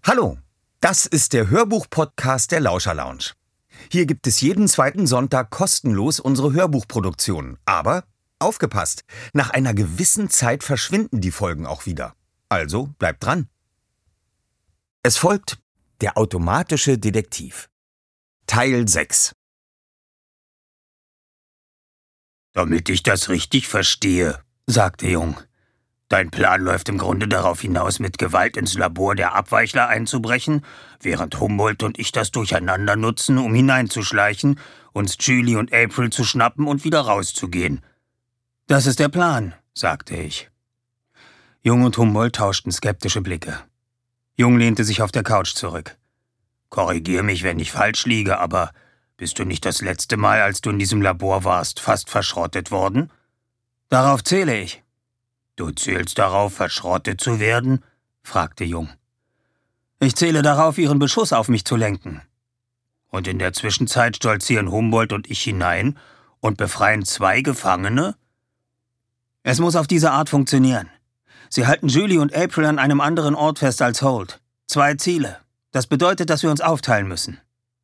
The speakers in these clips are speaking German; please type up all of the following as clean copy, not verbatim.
Hallo, das ist der Hörbuch-Podcast der Lauscher Lounge. Hier gibt es jeden zweiten Sonntag kostenlos unsere Hörbuchproduktionen. Aber aufgepasst, nach einer gewissen Zeit verschwinden die Folgen auch wieder. Also bleibt dran. Es folgt Der automatische Detektiv. Teil 6. Damit ich das richtig verstehe, sagte Jung. Dein Plan läuft im Grunde darauf hinaus, mit Gewalt ins Labor der Abweichler einzubrechen, während Humboldt und ich das Durcheinander nutzen, um hineinzuschleichen, uns Julie und April zu schnappen und wieder rauszugehen. Das ist der Plan, sagte ich. Jung und Humboldt tauschten skeptische Blicke. Jung lehnte sich auf der Couch zurück. Korrigier mich, wenn ich falsch liege, aber bist du nicht das letzte Mal, als du in diesem Labor warst, fast verschrottet worden? Darauf zähle ich. Du zählst darauf, verschrottet zu werden? Fragte Jung. Ich zähle darauf, Ihren Beschuss auf mich zu lenken. Und in der Zwischenzeit stolzieren Humboldt und ich hinein und befreien 2 Gefangene? Es muss auf diese Art funktionieren. Sie halten Julie und April an einem anderen Ort fest als Holt. 2 Ziele. Das bedeutet, dass wir uns aufteilen müssen.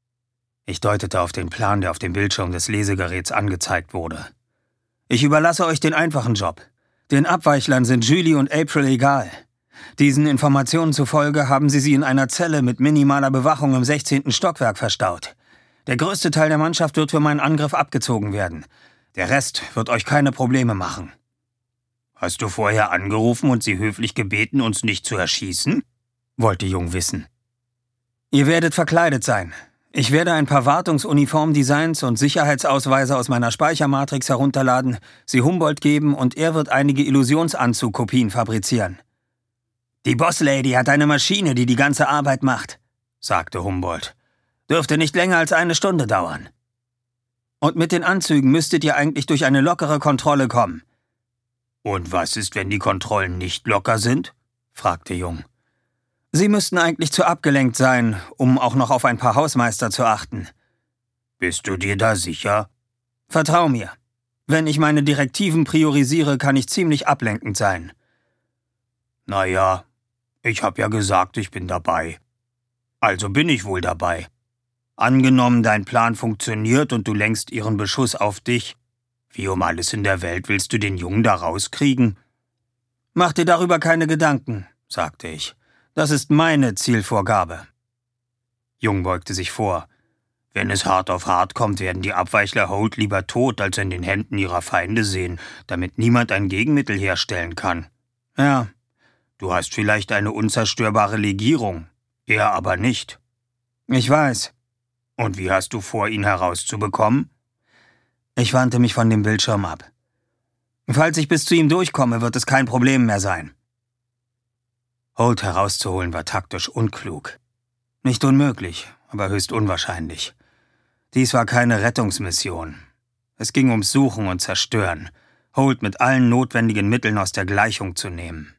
Ich deutete auf den Plan, der auf dem Bildschirm des Lesegeräts angezeigt wurde. Ich überlasse euch den einfachen Job. Den Abweichlern sind Julie und April egal. Diesen Informationen zufolge haben sie in einer Zelle mit minimaler Bewachung im 16. Stockwerk verstaut. Der größte Teil der Mannschaft wird für meinen Angriff abgezogen werden. Der Rest wird euch keine Probleme machen. Hast du vorher angerufen und sie höflich gebeten, uns nicht zu erschießen? Wollte Jung wissen. Ihr werdet verkleidet sein. Ich werde ein paar Wartungsuniformdesigns und Sicherheitsausweise aus meiner Speichermatrix herunterladen, sie Humboldt geben und er wird einige Illusionsanzugkopien fabrizieren. Die Bosslady hat eine Maschine, die die ganze Arbeit macht, sagte Humboldt. Dürfte nicht länger als 1 Stunde dauern. Und mit den Anzügen müsstet ihr eigentlich durch eine lockere Kontrolle kommen. Und was ist, wenn die Kontrollen nicht locker sind? Fragte Jung. Sie müssten eigentlich zu abgelenkt sein, um auch noch auf ein paar Hausmeister zu achten. Bist du dir da sicher? Vertrau mir. Wenn ich meine Direktiven priorisiere, kann ich ziemlich ablenkend sein. Naja, ich hab ja gesagt, ich bin dabei. Also bin ich wohl dabei. Angenommen, dein Plan funktioniert und du lenkst ihren Beschuss auf dich. Wie um alles in der Welt willst du den Jungen da rauskriegen? Mach dir darüber keine Gedanken, sagte ich. Das ist meine Zielvorgabe. Jung beugte sich vor. Wenn es hart auf hart kommt, werden die Abweichler Holt lieber tot, als in den Händen ihrer Feinde sehen, damit niemand ein Gegenmittel herstellen kann. Ja, du hast vielleicht eine unzerstörbare Legierung, er aber nicht. Ich weiß. Und wie hast du vor, ihn herauszubekommen? Ich wandte mich von dem Bildschirm ab. Falls ich bis zu ihm durchkomme, wird es kein Problem mehr sein. Holt herauszuholen war taktisch unklug. Nicht unmöglich, aber höchst unwahrscheinlich. Dies war keine Rettungsmission. Es ging ums Suchen und Zerstören, Holt mit allen notwendigen Mitteln aus der Gleichung zu nehmen.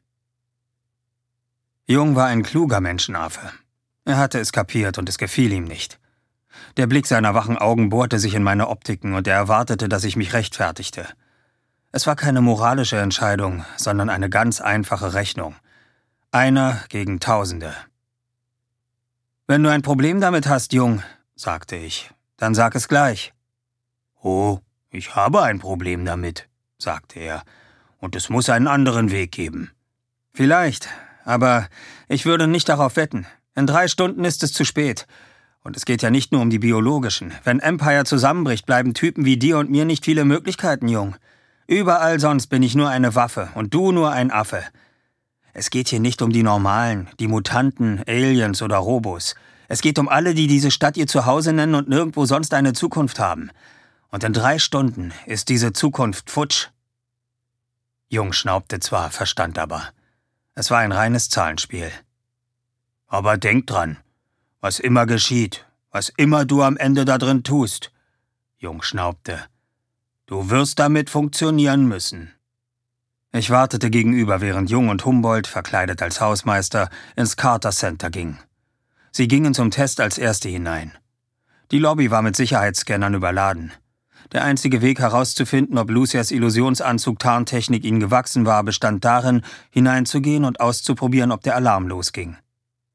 Jung war ein kluger Menschenaffe. Er hatte es kapiert und es gefiel ihm nicht. Der Blick seiner wachen Augen bohrte sich in meine Optiken und er erwartete, dass ich mich rechtfertigte. Es war keine moralische Entscheidung, sondern eine ganz einfache Rechnung. 1 gegen Tausende. »Wenn du ein Problem damit hast, Jung«, sagte ich, »dann sag es gleich.« »Oh, ich habe ein Problem damit«, sagte er, »und es muss einen anderen Weg geben.« »Vielleicht, aber ich würde nicht darauf wetten. In 3 Stunden ist es zu spät. Und es geht ja nicht nur um die biologischen. Wenn Empire zusammenbricht, bleiben Typen wie dir und mir nicht viele Möglichkeiten, Jung. Überall sonst bin ich nur eine Waffe und du nur ein Affe. Es geht hier nicht um die Normalen, die Mutanten, Aliens oder Robos. Es geht um alle, die diese Stadt ihr Zuhause nennen und nirgendwo sonst eine Zukunft haben. Und in 3 Stunden ist diese Zukunft futsch. Jung schnaubte zwar, verstand aber. Es war ein reines Zahlenspiel. Aber denk dran, was immer geschieht, was immer du am Ende da drin tust, Jung schnaubte, du wirst damit funktionieren müssen. Ich wartete gegenüber, während Jung und Humboldt, verkleidet als Hausmeister, ins Carter Center gingen. Sie gingen zum Test als Erste hinein. Die Lobby war mit Sicherheitsscannern überladen. Der einzige Weg herauszufinden, ob Lucias Illusionsanzug-Tarntechnik ihnen gewachsen war, bestand darin, hineinzugehen und auszuprobieren, ob der Alarm losging.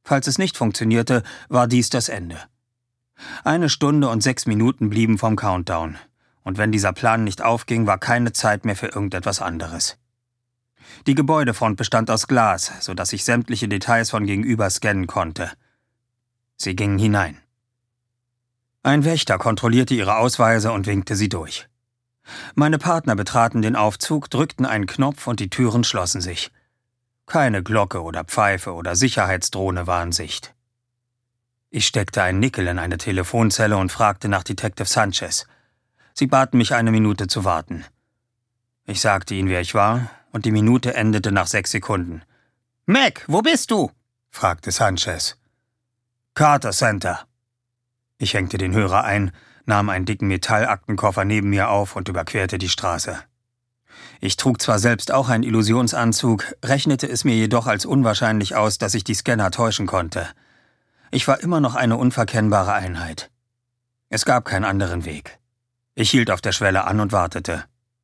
Falls es nicht funktionierte, war dies das Ende. 1 Stunde und 6 Minuten blieben vom Countdown. Und wenn dieser Plan nicht aufging, war keine Zeit mehr für irgendetwas anderes. Die Gebäudefront bestand aus Glas, sodass ich sämtliche Details von gegenüber scannen konnte. Sie gingen hinein. Ein Wächter kontrollierte ihre Ausweise und winkte sie durch. Meine Partner betraten den Aufzug, drückten einen Knopf und die Türen schlossen sich. Keine Glocke oder Pfeife oder Sicherheitsdrohne war in Sicht. Ich steckte einen Nickel in eine Telefonzelle und fragte nach Detective Sanchez. Sie baten mich 1 Minute zu warten. Ich sagte ihnen, wer ich war, und die Minute endete nach 6 Sekunden. »Mac, wo bist du?« fragte Sanchez. »Carter Center.« Ich hängte den Hörer ein, nahm einen dicken Metallaktenkoffer neben mir auf und überquerte die Straße. Ich trug zwar selbst auch einen Illusionsanzug, rechnete es mir jedoch als unwahrscheinlich aus, dass ich die Scanner täuschen konnte. Ich war immer noch eine unverkennbare Einheit. Es gab keinen anderen Weg. Ich hielt auf der Schwelle an und wartete.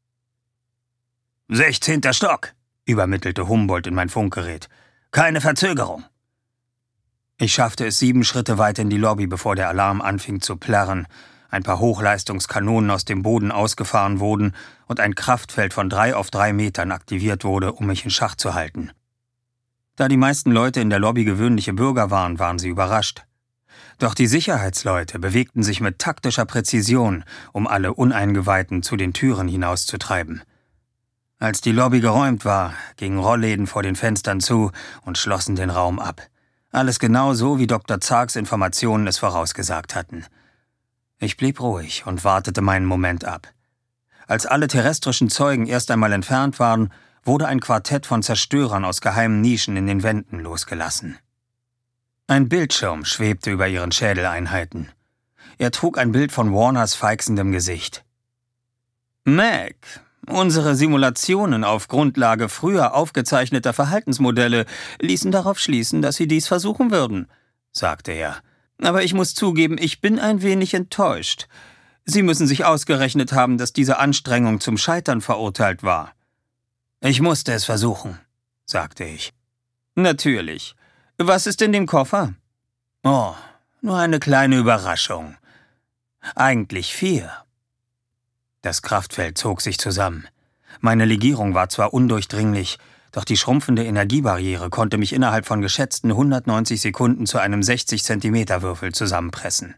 16. Stock, übermittelte Humboldt in mein Funkgerät. Keine Verzögerung. Ich schaffte es 7 Schritte weit in die Lobby, bevor der Alarm anfing zu plärren, ein paar Hochleistungskanonen aus dem Boden ausgefahren wurden und ein Kraftfeld von 3 auf 3 Metern aktiviert wurde, um mich in Schach zu halten. Da die meisten Leute in der Lobby gewöhnliche Bürger waren, waren sie überrascht. Doch die Sicherheitsleute bewegten sich mit taktischer Präzision, um alle Uneingeweihten zu den Türen hinauszutreiben. Als die Lobby geräumt war, gingen Rollläden vor den Fenstern zu und schlossen den Raum ab. Alles genau so, wie Dr. Zarks Informationen es vorausgesagt hatten. Ich blieb ruhig und wartete meinen Moment ab. Als alle terrestrischen Zeugen erst einmal entfernt waren, wurde ein Quartett von Zerstörern aus geheimen Nischen in den Wänden losgelassen. Ein Bildschirm schwebte über ihren Schädeleinheiten. Er trug ein Bild von Warners feixendem Gesicht. »Mac, unsere Simulationen auf Grundlage früher aufgezeichneter Verhaltensmodelle ließen darauf schließen, dass Sie dies versuchen würden«, sagte er. »Aber ich muss zugeben, ich bin ein wenig enttäuscht. Sie müssen sich ausgerechnet haben, dass diese Anstrengung zum Scheitern verurteilt war.« »Ich musste es versuchen«, sagte ich. »Natürlich. Was ist in dem Koffer?« »Oh, nur eine kleine Überraschung. Eigentlich 4. Das Kraftfeld zog sich zusammen. Meine Legierung war zwar undurchdringlich, doch die schrumpfende Energiebarriere konnte mich innerhalb von geschätzten 190 Sekunden zu einem 60-Zentimeter-Würfel zusammenpressen.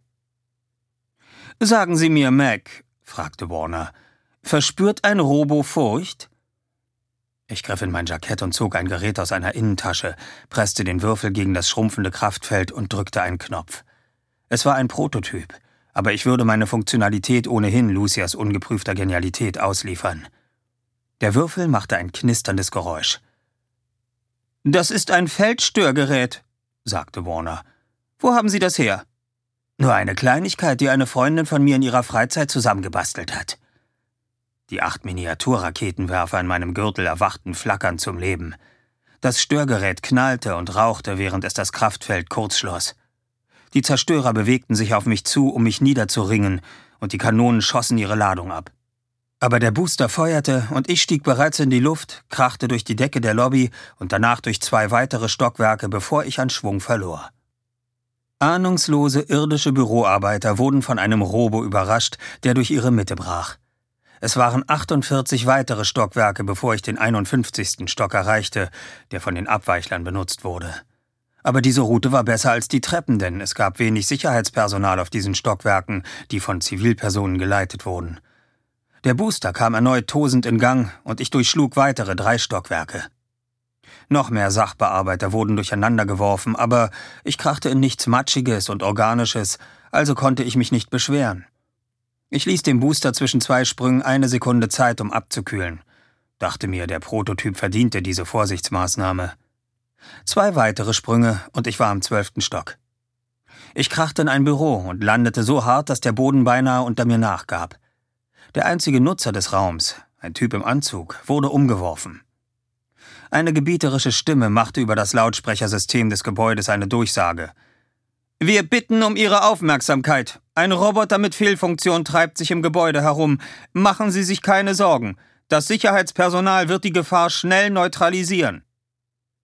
»Sagen Sie mir, Mac«, fragte Warner, »verspürt ein Robo Furcht?« Ich griff in mein Jackett und zog ein Gerät aus einer Innentasche, presste den Würfel gegen das schrumpfende Kraftfeld und drückte einen Knopf. Es war ein Prototyp, aber ich würde meine Funktionalität ohnehin Lucias ungeprüfter Genialität ausliefern. Der Würfel machte ein knisterndes Geräusch. »Das ist ein Feldstörgerät«, sagte Warner. »Wo haben Sie das her?« »Nur eine Kleinigkeit, die eine Freundin von mir in ihrer Freizeit zusammengebastelt hat.« Die 8 Miniaturraketenwerfer in meinem Gürtel erwachten flackernd zum Leben. Das Störgerät knallte und rauchte, während es das Kraftfeld kurz schloss. Die Zerstörer bewegten sich auf mich zu, um mich niederzuringen, und die Kanonen schossen ihre Ladung ab. Aber der Booster feuerte, und ich stieg bereits in die Luft, krachte durch die Decke der Lobby und danach durch 2 weitere Stockwerke, bevor ich an Schwung verlor. Ahnungslose irdische Büroarbeiter wurden von einem Robo überrascht, der durch ihre Mitte brach. Es waren 48 weitere Stockwerke, bevor ich den 51. Stock erreichte, der von den Abweichlern benutzt wurde. Aber diese Route war besser als die Treppen, denn es gab wenig Sicherheitspersonal auf diesen Stockwerken, die von Zivilpersonen geleitet wurden. Der Booster kam erneut tosend in Gang und ich durchschlug weitere 3 Stockwerke. Noch mehr Sachbearbeiter wurden durcheinandergeworfen, aber ich krachte in nichts Matschiges und Organisches, also konnte ich mich nicht beschweren. Ich ließ dem Booster zwischen 2 Sprüngen 1 Sekunde Zeit, um abzukühlen. Dachte mir, der Prototyp verdiente diese Vorsichtsmaßnahme. 2 weitere Sprünge und ich war im 12. Stock. Ich krachte in ein Büro und landete so hart, dass der Boden beinahe unter mir nachgab. Der einzige Nutzer des Raums, ein Typ im Anzug, wurde umgeworfen. Eine gebieterische Stimme machte über das Lautsprechersystem des Gebäudes eine Durchsage. »Wir bitten um Ihre Aufmerksamkeit. Ein Roboter mit Fehlfunktion treibt sich im Gebäude herum. Machen Sie sich keine Sorgen. Das Sicherheitspersonal wird die Gefahr schnell neutralisieren.«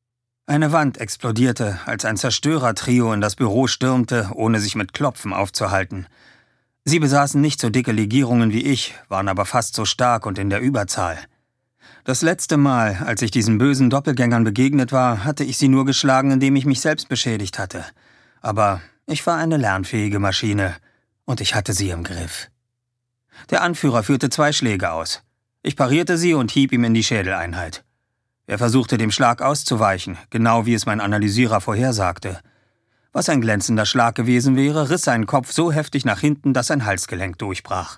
Eine Wand explodierte, als ein Zerstörertrio in das Büro stürmte, ohne sich mit Klopfen aufzuhalten. Sie besaßen nicht so dicke Legierungen wie ich, waren aber fast so stark und in der Überzahl. Das letzte Mal, als ich diesen bösen Doppelgängern begegnet war, hatte ich sie nur geschlagen, indem ich mich selbst beschädigt hatte. Aber ich war eine lernfähige Maschine und ich hatte sie im Griff. Der Anführer führte 2 Schläge aus. Ich parierte sie und hieb ihm in die Schädeleinheit. Er versuchte dem Schlag auszuweichen, genau wie es mein Analysierer vorhersagte. Was ein glänzender Schlag gewesen wäre, riss seinen Kopf so heftig nach hinten, dass sein Halsgelenk durchbrach.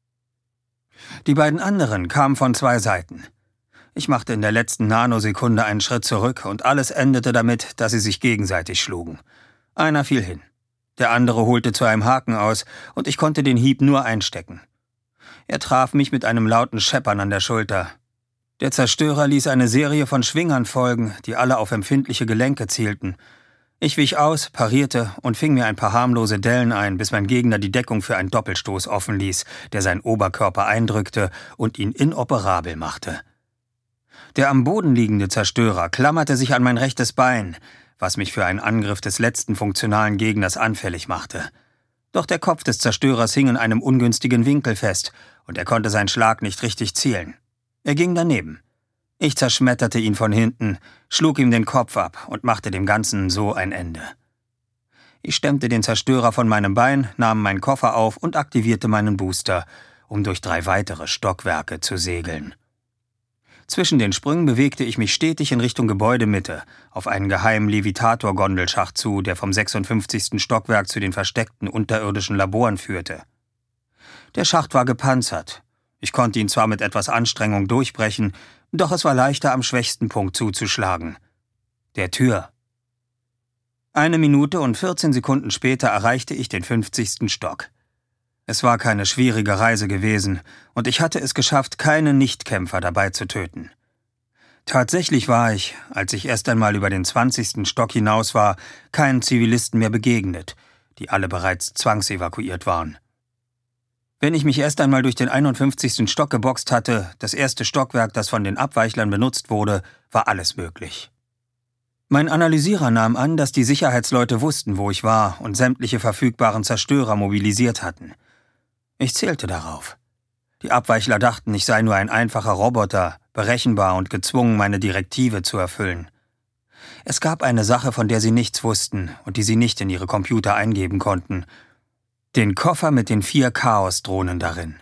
Die beiden anderen kamen von 2 Seiten. Ich machte in der letzten Nanosekunde einen Schritt zurück und alles endete damit, dass sie sich gegenseitig schlugen. Einer fiel hin. Der andere holte zu einem Haken aus und ich konnte den Hieb nur einstecken. Er traf mich mit einem lauten Scheppern an der Schulter. Der Zerstörer ließ eine Serie von Schwingern folgen, die alle auf empfindliche Gelenke zielten. Ich wich aus, parierte und fing mir ein paar harmlose Dellen ein, bis mein Gegner die Deckung für einen Doppelstoß offen ließ, der seinen Oberkörper eindrückte und ihn inoperabel machte. Der am Boden liegende Zerstörer klammerte sich an mein rechtes Bein, was mich für einen Angriff des letzten funktionalen Gegners anfällig machte. Doch der Kopf des Zerstörers hing in einem ungünstigen Winkel fest und er konnte seinen Schlag nicht richtig zielen. Er ging daneben. Ich zerschmetterte ihn von hinten, schlug ihm den Kopf ab und machte dem Ganzen so ein Ende. Ich stemmte den Zerstörer von meinem Bein, nahm meinen Koffer auf und aktivierte meinen Booster, um durch 3 weitere Stockwerke zu segeln. Zwischen den Sprüngen bewegte ich mich stetig in Richtung Gebäudemitte, auf einen geheimen Levitator-Gondelschacht zu, der vom 56. Stockwerk zu den versteckten unterirdischen Laboren führte. Der Schacht war gepanzert. Ich konnte ihn zwar mit etwas Anstrengung durchbrechen, doch es war leichter, am schwächsten Punkt zuzuschlagen: der Tür. 1 Minute und 14 Sekunden später erreichte ich den 50. Stock. Es war keine schwierige Reise gewesen, und ich hatte es geschafft, keinen Nichtkämpfer dabei zu töten. Tatsächlich war ich, als ich erst einmal über den 20. Stock hinaus war, keinen Zivilisten mehr begegnet, die alle bereits zwangsevakuiert waren. Wenn ich mich erst einmal durch den 51. Stock geboxt hatte, das erste Stockwerk, das von den Abweichlern benutzt wurde, war alles möglich. Mein Analysierer nahm an, dass die Sicherheitsleute wussten, wo ich war und sämtliche verfügbaren Zerstörer mobilisiert hatten. Ich zählte darauf. Die Abweichler dachten, ich sei nur ein einfacher Roboter, berechenbar und gezwungen, meine Direktive zu erfüllen. Es gab eine Sache, von der sie nichts wussten und die sie nicht in ihre Computer eingeben konnten: den Koffer mit den 4 Chaos-Drohnen darin.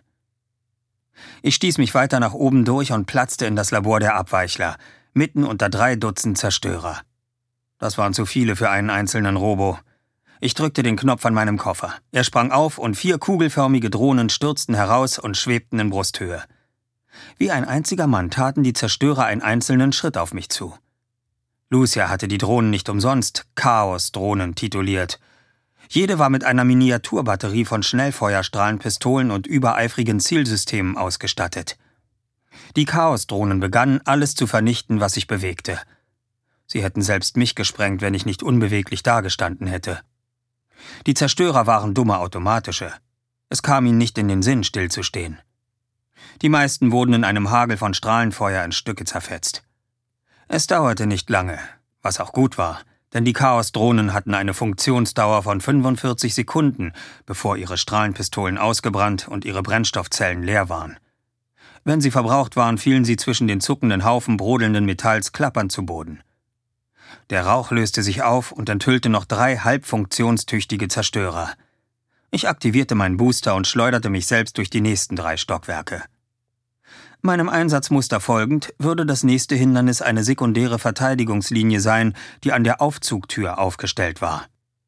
Ich stieß mich weiter nach oben durch und platzte in das Labor der Abweichler, mitten unter 3 Dutzend Zerstörer. Das waren zu viele für einen einzelnen Robo. Ich drückte den Knopf an meinem Koffer. Er sprang auf und 4 kugelförmige Drohnen stürzten heraus und schwebten in Brusthöhe. Wie ein einziger Mann taten die Zerstörer einen einzelnen Schritt auf mich zu. Lucia hatte die Drohnen nicht umsonst Chaos-Drohnen tituliert. Jede war mit einer Miniaturbatterie von Schnellfeuerstrahlenpistolen und übereifrigen Zielsystemen ausgestattet. Die Chaos-Drohnen begannen, alles zu vernichten, was sich bewegte. Sie hätten selbst mich gesprengt, wenn ich nicht unbeweglich dagestanden hätte. Die Zerstörer waren dumme automatische. Es kam ihnen nicht in den Sinn, stillzustehen. Die meisten wurden in einem Hagel von Strahlenfeuer in Stücke zerfetzt. Es dauerte nicht lange, was auch gut war, denn die Chaos-Drohnen hatten eine Funktionsdauer von 45 Sekunden, bevor ihre Strahlenpistolen ausgebrannt und ihre Brennstoffzellen leer waren. Wenn sie verbraucht waren, fielen sie zwischen den zuckenden Haufen brodelnden Metalls klappernd zu Boden. Der Rauch löste sich auf und enthüllte noch 3 halbfunktionstüchtige Zerstörer. Ich aktivierte meinen Booster und schleuderte mich selbst durch die nächsten 3 Stockwerke. Meinem Einsatzmuster folgend würde das nächste Hindernis eine sekundäre Verteidigungslinie sein, die an der Aufzugtür aufgestellt war.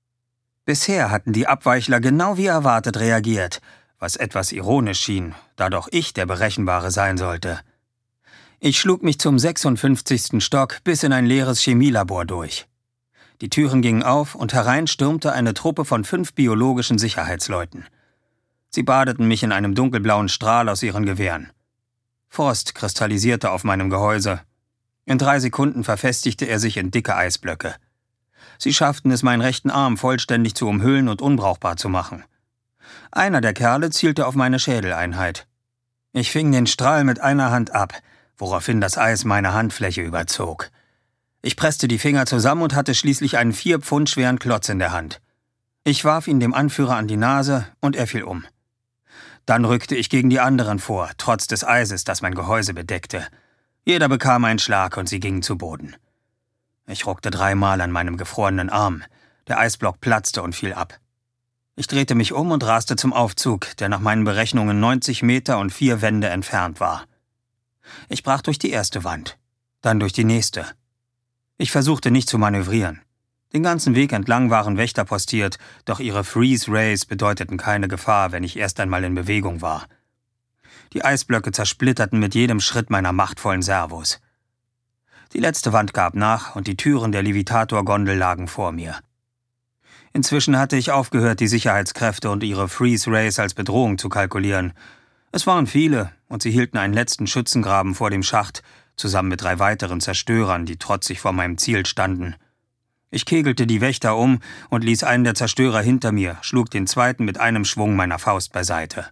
Bisher hatten die Abweichler genau wie erwartet reagiert, was etwas ironisch schien, da doch ich der Berechenbare sein sollte. Ich schlug mich zum 56. Stock bis in ein leeres Chemielabor durch. Die Türen gingen auf und herein stürmte eine Truppe von 5 biologischen Sicherheitsleuten. Sie badeten mich in einem dunkelblauen Strahl aus ihren Gewehren. Frost kristallisierte auf meinem Gehäuse. In 3 Sekunden verfestigte er sich in dicke Eisblöcke. Sie schafften es, meinen rechten Arm vollständig zu umhüllen und unbrauchbar zu machen. Einer der Kerle zielte auf meine Schädeleinheit. Ich fing den Strahl mit einer Hand ab, woraufhin das Eis meine Handfläche überzog. Ich presste die Finger zusammen und hatte schließlich einen 4 Pfund schweren Klotz in der Hand. Ich warf ihn dem Anführer an die Nase und er fiel um. Dann rückte ich gegen die anderen vor, trotz des Eises, das mein Gehäuse bedeckte. Jeder bekam einen Schlag und sie gingen zu Boden. Ich ruckte 3-mal an meinem gefrorenen Arm. Der Eisblock platzte und fiel ab. Ich drehte mich um und raste zum Aufzug, der nach meinen Berechnungen 90 Meter und 4 Wände entfernt war. Ich brach durch die erste Wand, dann durch die nächste. Ich versuchte nicht zu manövrieren. Den ganzen Weg entlang waren Wächter postiert, doch ihre Freeze Rays bedeuteten keine Gefahr, wenn ich erst einmal in Bewegung war. Die Eisblöcke zersplitterten mit jedem Schritt meiner machtvollen Servos. Die letzte Wand gab nach und die Türen der Levitator-Gondel lagen vor mir. Inzwischen hatte ich aufgehört, die Sicherheitskräfte und ihre Freeze Rays als Bedrohung zu kalkulieren. Es waren viele und sie hielten einen letzten Schützengraben vor dem Schacht, zusammen mit 3 weiteren Zerstörern, die trotzig vor meinem Ziel standen. Ich kegelte die Wächter um und ließ einen der Zerstörer hinter mir, schlug den zweiten mit einem Schwung meiner Faust beiseite.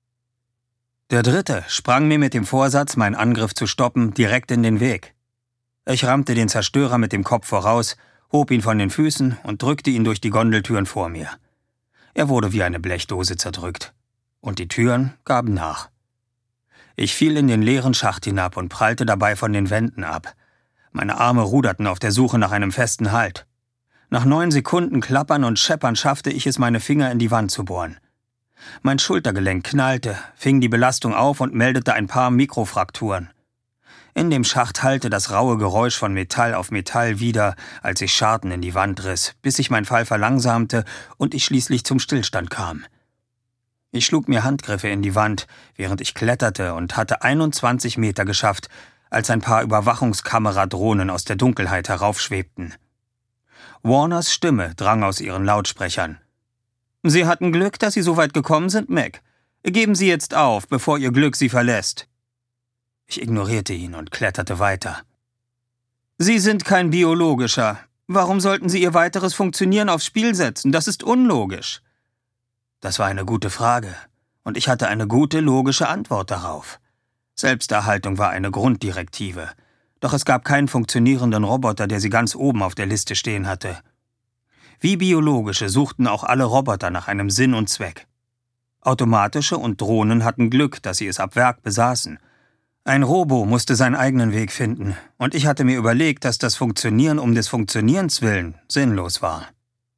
Der dritte sprang mir mit dem Vorsatz, meinen Angriff zu stoppen, direkt in den Weg. Ich rammte den Zerstörer mit dem Kopf voraus, hob ihn von den Füßen und drückte ihn durch die Gondeltüren vor mir. Er wurde wie eine Blechdose zerdrückt. Und die Türen gaben nach. Ich fiel in den leeren Schacht hinab und prallte dabei von den Wänden ab. Meine Arme ruderten auf der Suche nach einem festen Halt. Nach 9 Sekunden Klappern und Scheppern schaffte ich es, meine Finger in die Wand zu bohren. Mein Schultergelenk knallte, fing die Belastung auf und meldete ein paar Mikrofrakturen. In dem Schacht hallte das raue Geräusch von Metall auf Metall wieder, als ich Scharten in die Wand riss, bis sich mein Fall verlangsamte und ich schließlich zum Stillstand kam. Ich schlug mir Handgriffe in die Wand, während ich kletterte und hatte 21 Meter geschafft, als ein paar Überwachungskameradrohnen aus der Dunkelheit heraufschwebten. Warners Stimme drang aus ihren Lautsprechern. »Sie hatten Glück, dass Sie so weit gekommen sind, Mac. Geben Sie jetzt auf, bevor Ihr Glück Sie verlässt.« Ich ignorierte ihn und kletterte weiter. »Sie sind kein Biologischer. Warum sollten Sie Ihr weiteres Funktionieren aufs Spiel setzen? Das ist unlogisch.« Das war eine gute Frage, und ich hatte eine gute, logische Antwort darauf. Selbsterhaltung war eine Grunddirektive, doch es gab keinen funktionierenden Roboter, der sie ganz oben auf der Liste stehen hatte. Wie biologische suchten auch alle Roboter nach einem Sinn und Zweck. Automatische und Drohnen hatten Glück, dass sie es ab Werk besaßen. Ein Robo musste seinen eigenen Weg finden, und ich hatte mir überlegt, dass das Funktionieren um des Funktionierens willen sinnlos war.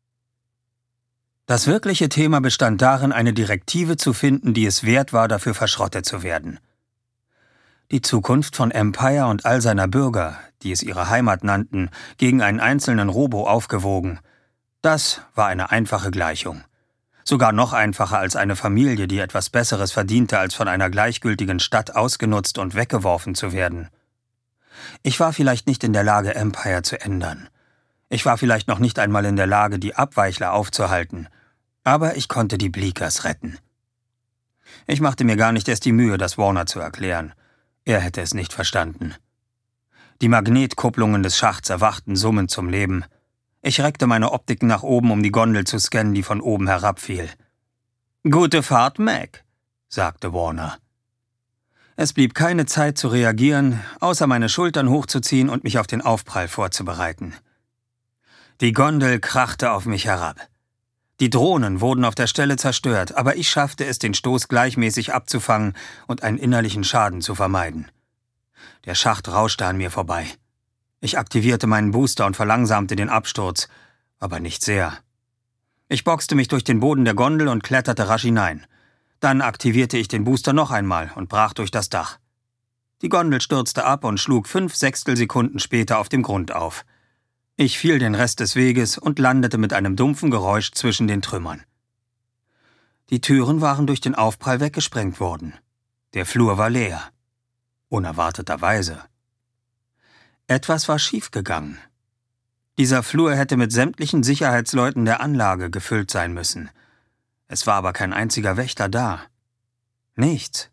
Das wirkliche Thema bestand darin, eine Direktive zu finden, die es wert war, dafür verschrottet zu werden. Die Zukunft von Empire und all seiner Bürger, die es ihre Heimat nannten, gegen einen einzelnen Robo aufgewogen, das war eine einfache Gleichung. Sogar noch einfacher als eine Familie, die etwas Besseres verdiente, als von einer gleichgültigen Stadt ausgenutzt und weggeworfen zu werden. Ich war vielleicht nicht in der Lage, Empire zu ändern. Ich war vielleicht noch nicht einmal in der Lage, die Abweichler aufzuhalten. Aber ich konnte die Bleakers retten. Ich machte mir gar nicht erst die Mühe, das Warner zu erklären. Er hätte es nicht verstanden. Die Magnetkupplungen des Schachts erwachten summend zum Leben. Ich reckte meine Optik nach oben, um die Gondel zu scannen, die von oben herabfiel. »Gute Fahrt, Mac«, sagte Warner. Es blieb keine Zeit zu reagieren, außer meine Schultern hochzuziehen und mich auf den Aufprall vorzubereiten. Die Gondel krachte auf mich herab. Die Drohnen wurden auf der Stelle zerstört, aber ich schaffte es, den Stoß gleichmäßig abzufangen und einen innerlichen Schaden zu vermeiden. Der Schacht rauschte an mir vorbei. Ich aktivierte meinen Booster und verlangsamte den Absturz, aber nicht sehr. Ich boxte mich durch den Boden der Gondel und kletterte rasch hinein. Dann aktivierte ich den Booster noch einmal und brach durch das Dach. Die Gondel stürzte ab und schlug 5/6 Sekunden später auf dem Grund auf. Ich fiel den Rest des Weges und landete mit einem dumpfen Geräusch zwischen den Trümmern. Die Türen waren durch den Aufprall weggesprengt worden. Der Flur war leer. Unerwarteterweise. Etwas war schiefgegangen. Dieser Flur hätte mit sämtlichen Sicherheitsleuten der Anlage gefüllt sein müssen. Es war aber kein einziger Wächter da. Nichts.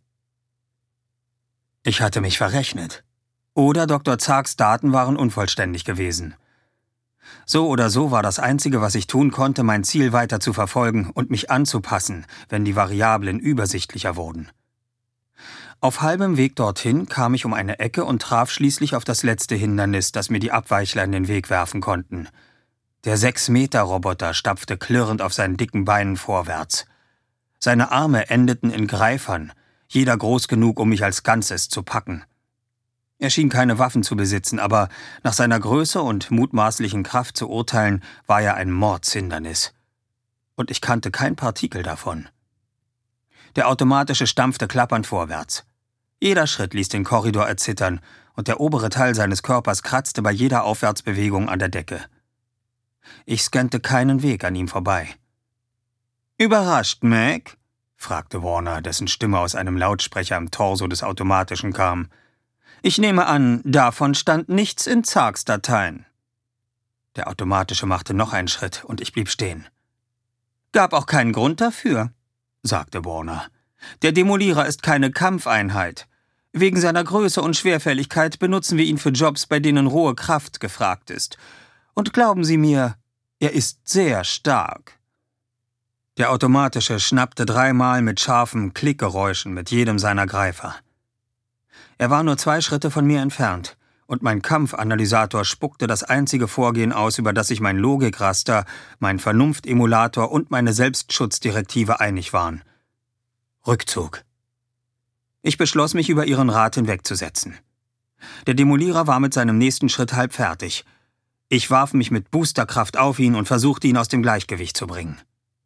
Ich hatte mich verrechnet. Oder Dr. Zarks Daten waren unvollständig gewesen. So oder so war das Einzige, was ich tun konnte, mein Ziel weiter zu verfolgen und mich anzupassen, wenn die Variablen übersichtlicher wurden. Auf halbem Weg dorthin kam ich um eine Ecke und traf schließlich auf das letzte Hindernis, das mir die Abweichler in den Weg werfen konnten. Der 6-Meter-Roboter stapfte klirrend auf seinen dicken Beinen vorwärts. Seine Arme endeten in Greifern, jeder groß genug, um mich als Ganzes zu packen. Er schien keine Waffen zu besitzen, aber nach seiner Größe und mutmaßlichen Kraft zu urteilen, war er ein Mordshindernis. Und ich kannte kein Partikel davon. Der Automatische stampfte klappernd vorwärts. Jeder Schritt ließ den Korridor erzittern, und der obere Teil seines Körpers kratzte bei jeder Aufwärtsbewegung an der Decke. Ich scannte keinen Weg an ihm vorbei. »Überrascht, Mac?« fragte Warner, dessen Stimme aus einem Lautsprecher am Torso des Automatischen kam. »Ich nehme an, davon stand nichts in Zarks Dateien.« Der Automatische machte noch einen Schritt, und ich blieb stehen. »Gab auch keinen Grund dafür«, sagte Warner. »Der Demolierer ist keine Kampfeinheit. Wegen seiner Größe und Schwerfälligkeit benutzen wir ihn für Jobs, bei denen rohe Kraft gefragt ist. Und glauben Sie mir, er ist sehr stark.« Der Automatische schnappte 3-mal mit scharfen Klickgeräuschen mit jedem seiner Greifer. Er war nur 2 Schritte von mir entfernt, und mein Kampfanalysator spuckte das einzige Vorgehen aus, über das sich mein Logikraster, mein Vernunftemulator und meine Selbstschutzdirektive einig waren. Rückzug. Ich beschloss, mich über ihren Rat hinwegzusetzen. Der Demolierer war mit seinem nächsten Schritt halb fertig. Ich warf mich mit Boosterkraft auf ihn und versuchte, ihn aus dem Gleichgewicht zu bringen.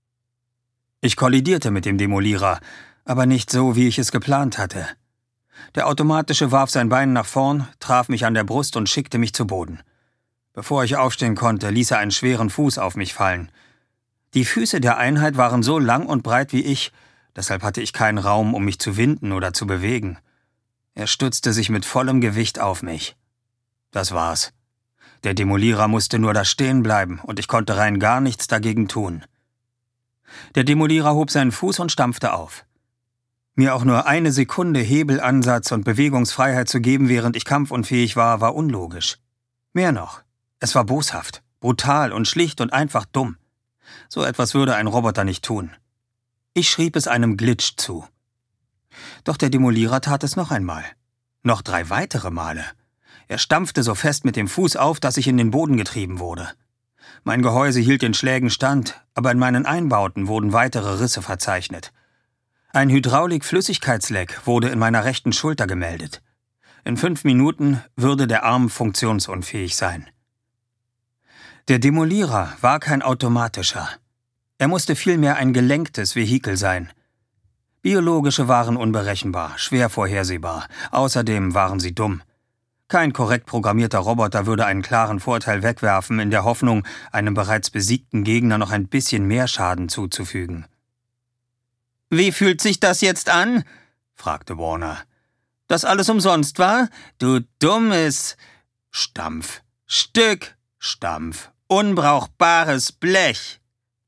Ich kollidierte mit dem Demolierer, aber nicht so, wie ich es geplant hatte. Der Automatische warf sein Bein nach vorn, traf mich an der Brust und schickte mich zu Boden. Bevor ich aufstehen konnte, ließ er einen schweren Fuß auf mich fallen. Die Füße der Einheit waren so lang und breit wie ich, deshalb hatte ich keinen Raum, um mich zu winden oder zu bewegen. Er stützte sich mit vollem Gewicht auf mich. Das war's. Der Demolierer musste nur da stehen bleiben, und ich konnte rein gar nichts dagegen tun. Der Demolierer hob seinen Fuß und stampfte auf. Mir auch nur 1 Sekunde Hebelansatz und Bewegungsfreiheit zu geben, während ich kampfunfähig war, war unlogisch. Mehr noch, es war boshaft, brutal und schlicht und einfach dumm. So etwas würde ein Roboter nicht tun. Ich schrieb es einem Glitch zu. Doch der Demolierer tat es noch einmal. Noch 3 weitere Male. Er stampfte so fest mit dem Fuß auf, dass ich in den Boden getrieben wurde. Mein Gehäuse hielt den Schlägen stand, aber in meinen Einbauten wurden weitere Risse verzeichnet. Ein Hydraulik-Flüssigkeitsleck wurde in meiner rechten Schulter gemeldet. In 5 Minuten würde der Arm funktionsunfähig sein. Der Demolierer war kein automatischer. Er musste vielmehr ein gelenktes Vehikel sein. Biologische waren unberechenbar, schwer vorhersehbar. Außerdem waren sie dumm. Kein korrekt programmierter Roboter würde einen klaren Vorteil wegwerfen, in der Hoffnung, einem bereits besiegten Gegner noch ein bisschen mehr Schaden zuzufügen. »Wie fühlt sich das jetzt an?« fragte Warner. »Das alles umsonst war? Du dummes Stampf, Stück Stampf, unbrauchbares Blech!«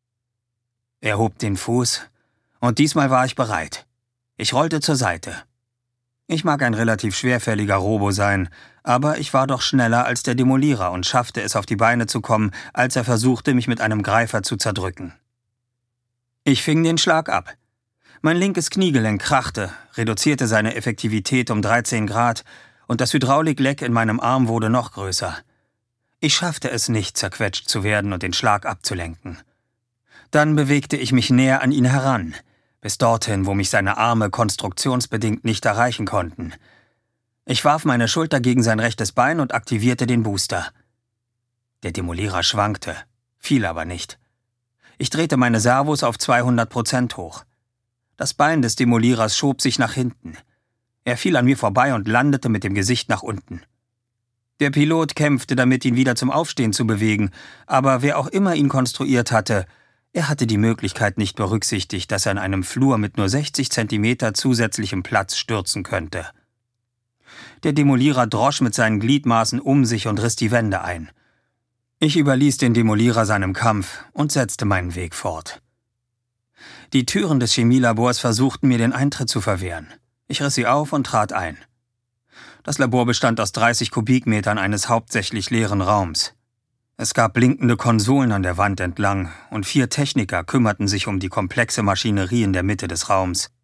Er hob den Fuß, und diesmal war ich bereit. Ich rollte zur Seite. Ich mag ein relativ schwerfälliger Robo sein, aber ich war doch schneller als der Demolierer und schaffte es, auf die Beine zu kommen, als er versuchte, mich mit einem Greifer zu zerdrücken. Ich fing den Schlag ab. Mein linkes Kniegelenk krachte, reduzierte seine Effektivität um 13 Grad und das Hydraulikleck in meinem Arm wurde noch größer. Ich schaffte es nicht, zerquetscht zu werden und den Schlag abzulenken. Dann bewegte ich mich näher an ihn heran, bis dorthin, wo mich seine Arme konstruktionsbedingt nicht erreichen konnten. Ich warf meine Schulter gegen sein rechtes Bein und aktivierte den Booster. Der Demolierer schwankte, fiel aber nicht. Ich drehte meine Servos auf 200% hoch. Das Bein des Demolierers schob sich nach hinten. Er fiel an mir vorbei und landete mit dem Gesicht nach unten. Der Pilot kämpfte damit, ihn wieder zum Aufstehen zu bewegen, aber wer auch immer ihn konstruiert hatte, er hatte die Möglichkeit nicht berücksichtigt, dass er in einem Flur mit nur 60 Zentimeter zusätzlichem Platz stürzen könnte. Der Demolierer drosch mit seinen Gliedmaßen um sich und riss die Wände ein. Ich überließ den Demolierer seinem Kampf und setzte meinen Weg fort. Die Türen des Chemielabors versuchten mir den Eintritt zu verwehren. Ich riss sie auf und trat ein. Das Labor bestand aus 30 Kubikmetern eines hauptsächlich leeren Raums. Es gab blinkende Konsolen an der Wand entlang und 4 Techniker kümmerten sich um die komplexe Maschinerie in der Mitte des Raums.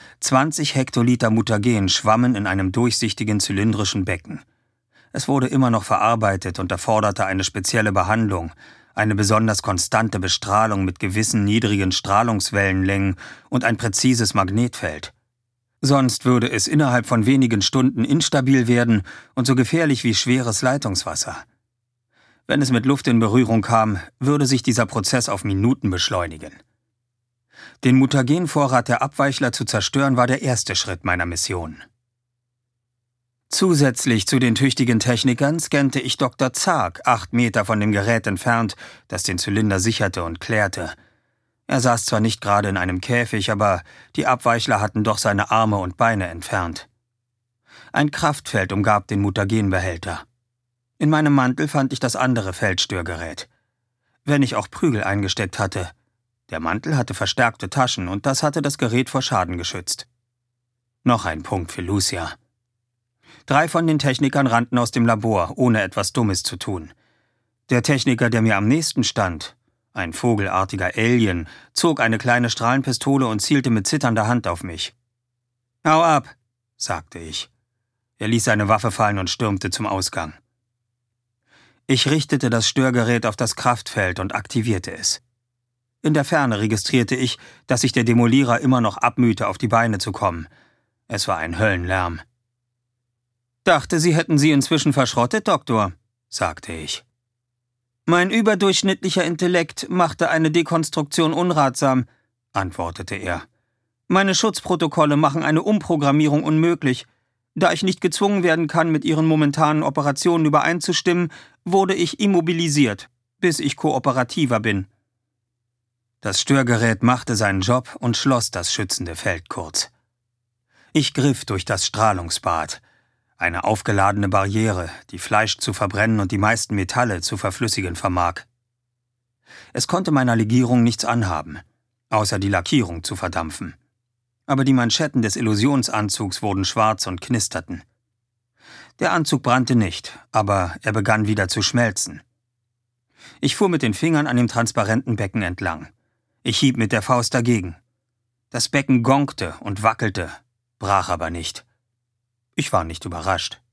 20 Hektoliter Mutagen schwammen in einem durchsichtigen zylindrischen Becken. Es wurde immer noch verarbeitet und erforderte eine spezielle Behandlung, eine besonders konstante Bestrahlung mit gewissen niedrigen Strahlungswellenlängen und ein präzises Magnetfeld. Sonst würde es innerhalb von wenigen Stunden instabil werden und so gefährlich wie schweres Leitungswasser. Wenn es mit Luft in Berührung kam, würde sich dieser Prozess auf Minuten beschleunigen. Den Mutagenvorrat der Abweichler zu zerstören war der erste Schritt meiner Mission. Zusätzlich zu den tüchtigen Technikern scannte ich Dr. Zark 8 Meter von dem Gerät entfernt, das den Zylinder sicherte und klärte. Er saß zwar nicht gerade in einem Käfig, aber die Abweichler hatten doch seine Arme und Beine entfernt. Ein Kraftfeld umgab den Mutagenbehälter. In meinem Mantel fand ich das andere Feldstörgerät. Wenn ich auch Prügel eingesteckt hatte. Der Mantel hatte verstärkte Taschen und das hatte das Gerät vor Schaden geschützt. Noch ein Punkt für Lucia. 3 von den Technikern rannten aus dem Labor, ohne etwas Dummes zu tun. Der Techniker, der mir am nächsten stand, ein vogelartiger Alien, zog eine kleine Strahlenpistole und zielte mit zitternder Hand auf mich. »Hau ab«, sagte ich. Er ließ seine Waffe fallen und stürmte zum Ausgang. Ich richtete das Störgerät auf das Kraftfeld und aktivierte es. In der Ferne registrierte ich, dass sich der Demolierer immer noch abmühte, auf die Beine zu kommen. Es war ein Höllenlärm. »Dachte, Sie hätten sie inzwischen verschrottet, Doktor«, sagte ich. »Mein überdurchschnittlicher Intellekt machte eine Dekonstruktion unratsam«, antwortete er. »Meine Schutzprotokolle machen eine Umprogrammierung unmöglich. Da ich nicht gezwungen werden kann, mit Ihren momentanen Operationen übereinzustimmen, wurde ich immobilisiert, bis ich kooperativer bin.« Das Störgerät machte seinen Job und schloss das schützende Feld kurz. Ich griff durch das Strahlungsbad. Eine aufgeladene Barriere, die Fleisch zu verbrennen und die meisten Metalle zu verflüssigen vermag. Es konnte meiner Legierung nichts anhaben, außer die Lackierung zu verdampfen. Aber die Manschetten des Illusionsanzugs wurden schwarz und knisterten. Der Anzug brannte nicht, aber er begann wieder zu schmelzen. Ich fuhr mit den Fingern an dem transparenten Becken entlang. Ich hieb mit der Faust dagegen. Das Becken gongte und wackelte, brach aber nicht. Ich war nicht überrascht.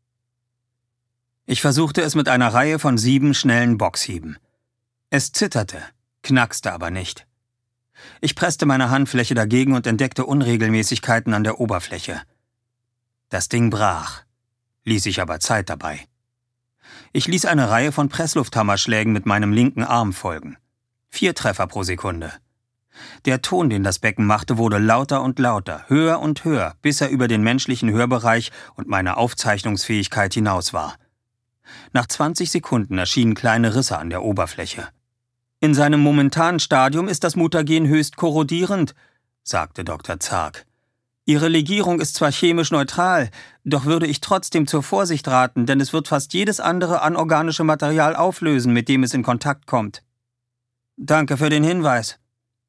Ich versuchte es mit einer Reihe von 7 schnellen Boxhieben. Es zitterte, knackste aber nicht. Ich presste meine Handfläche dagegen und entdeckte Unregelmäßigkeiten an der Oberfläche. Das Ding brach, ließ sich aber Zeit dabei. Ich ließ eine Reihe von Presslufthammerschlägen mit meinem linken Arm folgen. 4 Treffer pro Sekunde. Der Ton, den das Becken machte, wurde lauter und lauter, höher und höher, bis er über den menschlichen Hörbereich und meine Aufzeichnungsfähigkeit hinaus war. Nach 20 Sekunden erschienen kleine Risse an der Oberfläche. »In seinem momentanen Stadium ist das Mutagen höchst korrodierend«, sagte Dr. Zark. »Ihre Legierung ist zwar chemisch neutral, doch würde ich trotzdem zur Vorsicht raten, denn es wird fast jedes andere anorganische Material auflösen, mit dem es in Kontakt kommt.« »Danke für den Hinweis.«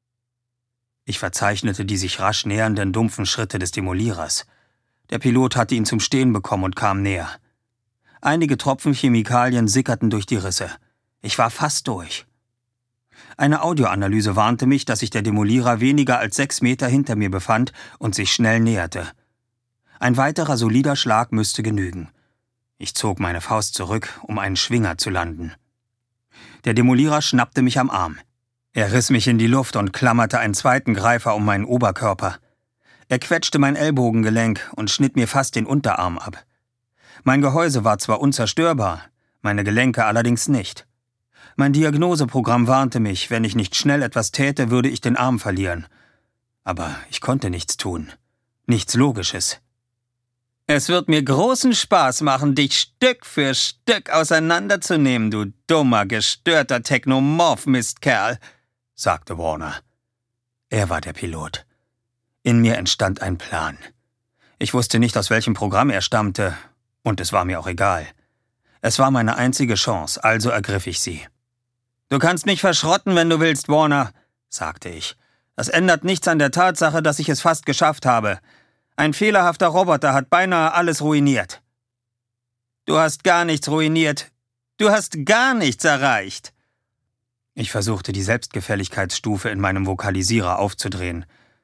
Ich verzeichnete die sich rasch nähernden dumpfen Schritte des Demolierers. Der Pilot hatte ihn zum Stehen bekommen und kam näher. Einige Tropfen Chemikalien sickerten durch die Risse. Ich war fast durch. Eine Audioanalyse warnte mich, dass sich der Demolierer weniger als 6 Meter hinter mir befand und sich schnell näherte. Ein weiterer solider Schlag müsste genügen. Ich zog meine Faust zurück, um einen Schwinger zu landen. Der Demolierer schnappte mich am Arm. Er riss mich in die Luft und klammerte einen zweiten Greifer um meinen Oberkörper. Er quetschte mein Ellbogengelenk und schnitt mir fast den Unterarm ab. Mein Gehäuse war zwar unzerstörbar, meine Gelenke allerdings nicht. Mein Diagnoseprogramm warnte mich, wenn ich nicht schnell etwas täte, würde ich den Arm verlieren. Aber ich konnte nichts tun. Nichts Logisches. »Es wird mir großen Spaß machen, dich Stück für Stück auseinanderzunehmen, du dummer, gestörter Technomorph-Mistkerl«, sagte Warner. Er war der Pilot. In mir entstand ein Plan. Ich wusste nicht, aus welchem Programm er stammte, und es war mir auch egal. Es war meine einzige Chance, also ergriff ich sie. »Du kannst mich verschrotten, wenn du willst, Warner«, sagte ich. »Das ändert nichts an der Tatsache, dass ich es fast geschafft habe. Ein fehlerhafter Roboter hat beinahe alles ruiniert.« »Du hast gar nichts ruiniert. Du hast gar nichts erreicht.« Ich versuchte, die Selbstgefälligkeitsstufe in meinem Vokalisierer aufzudrehen.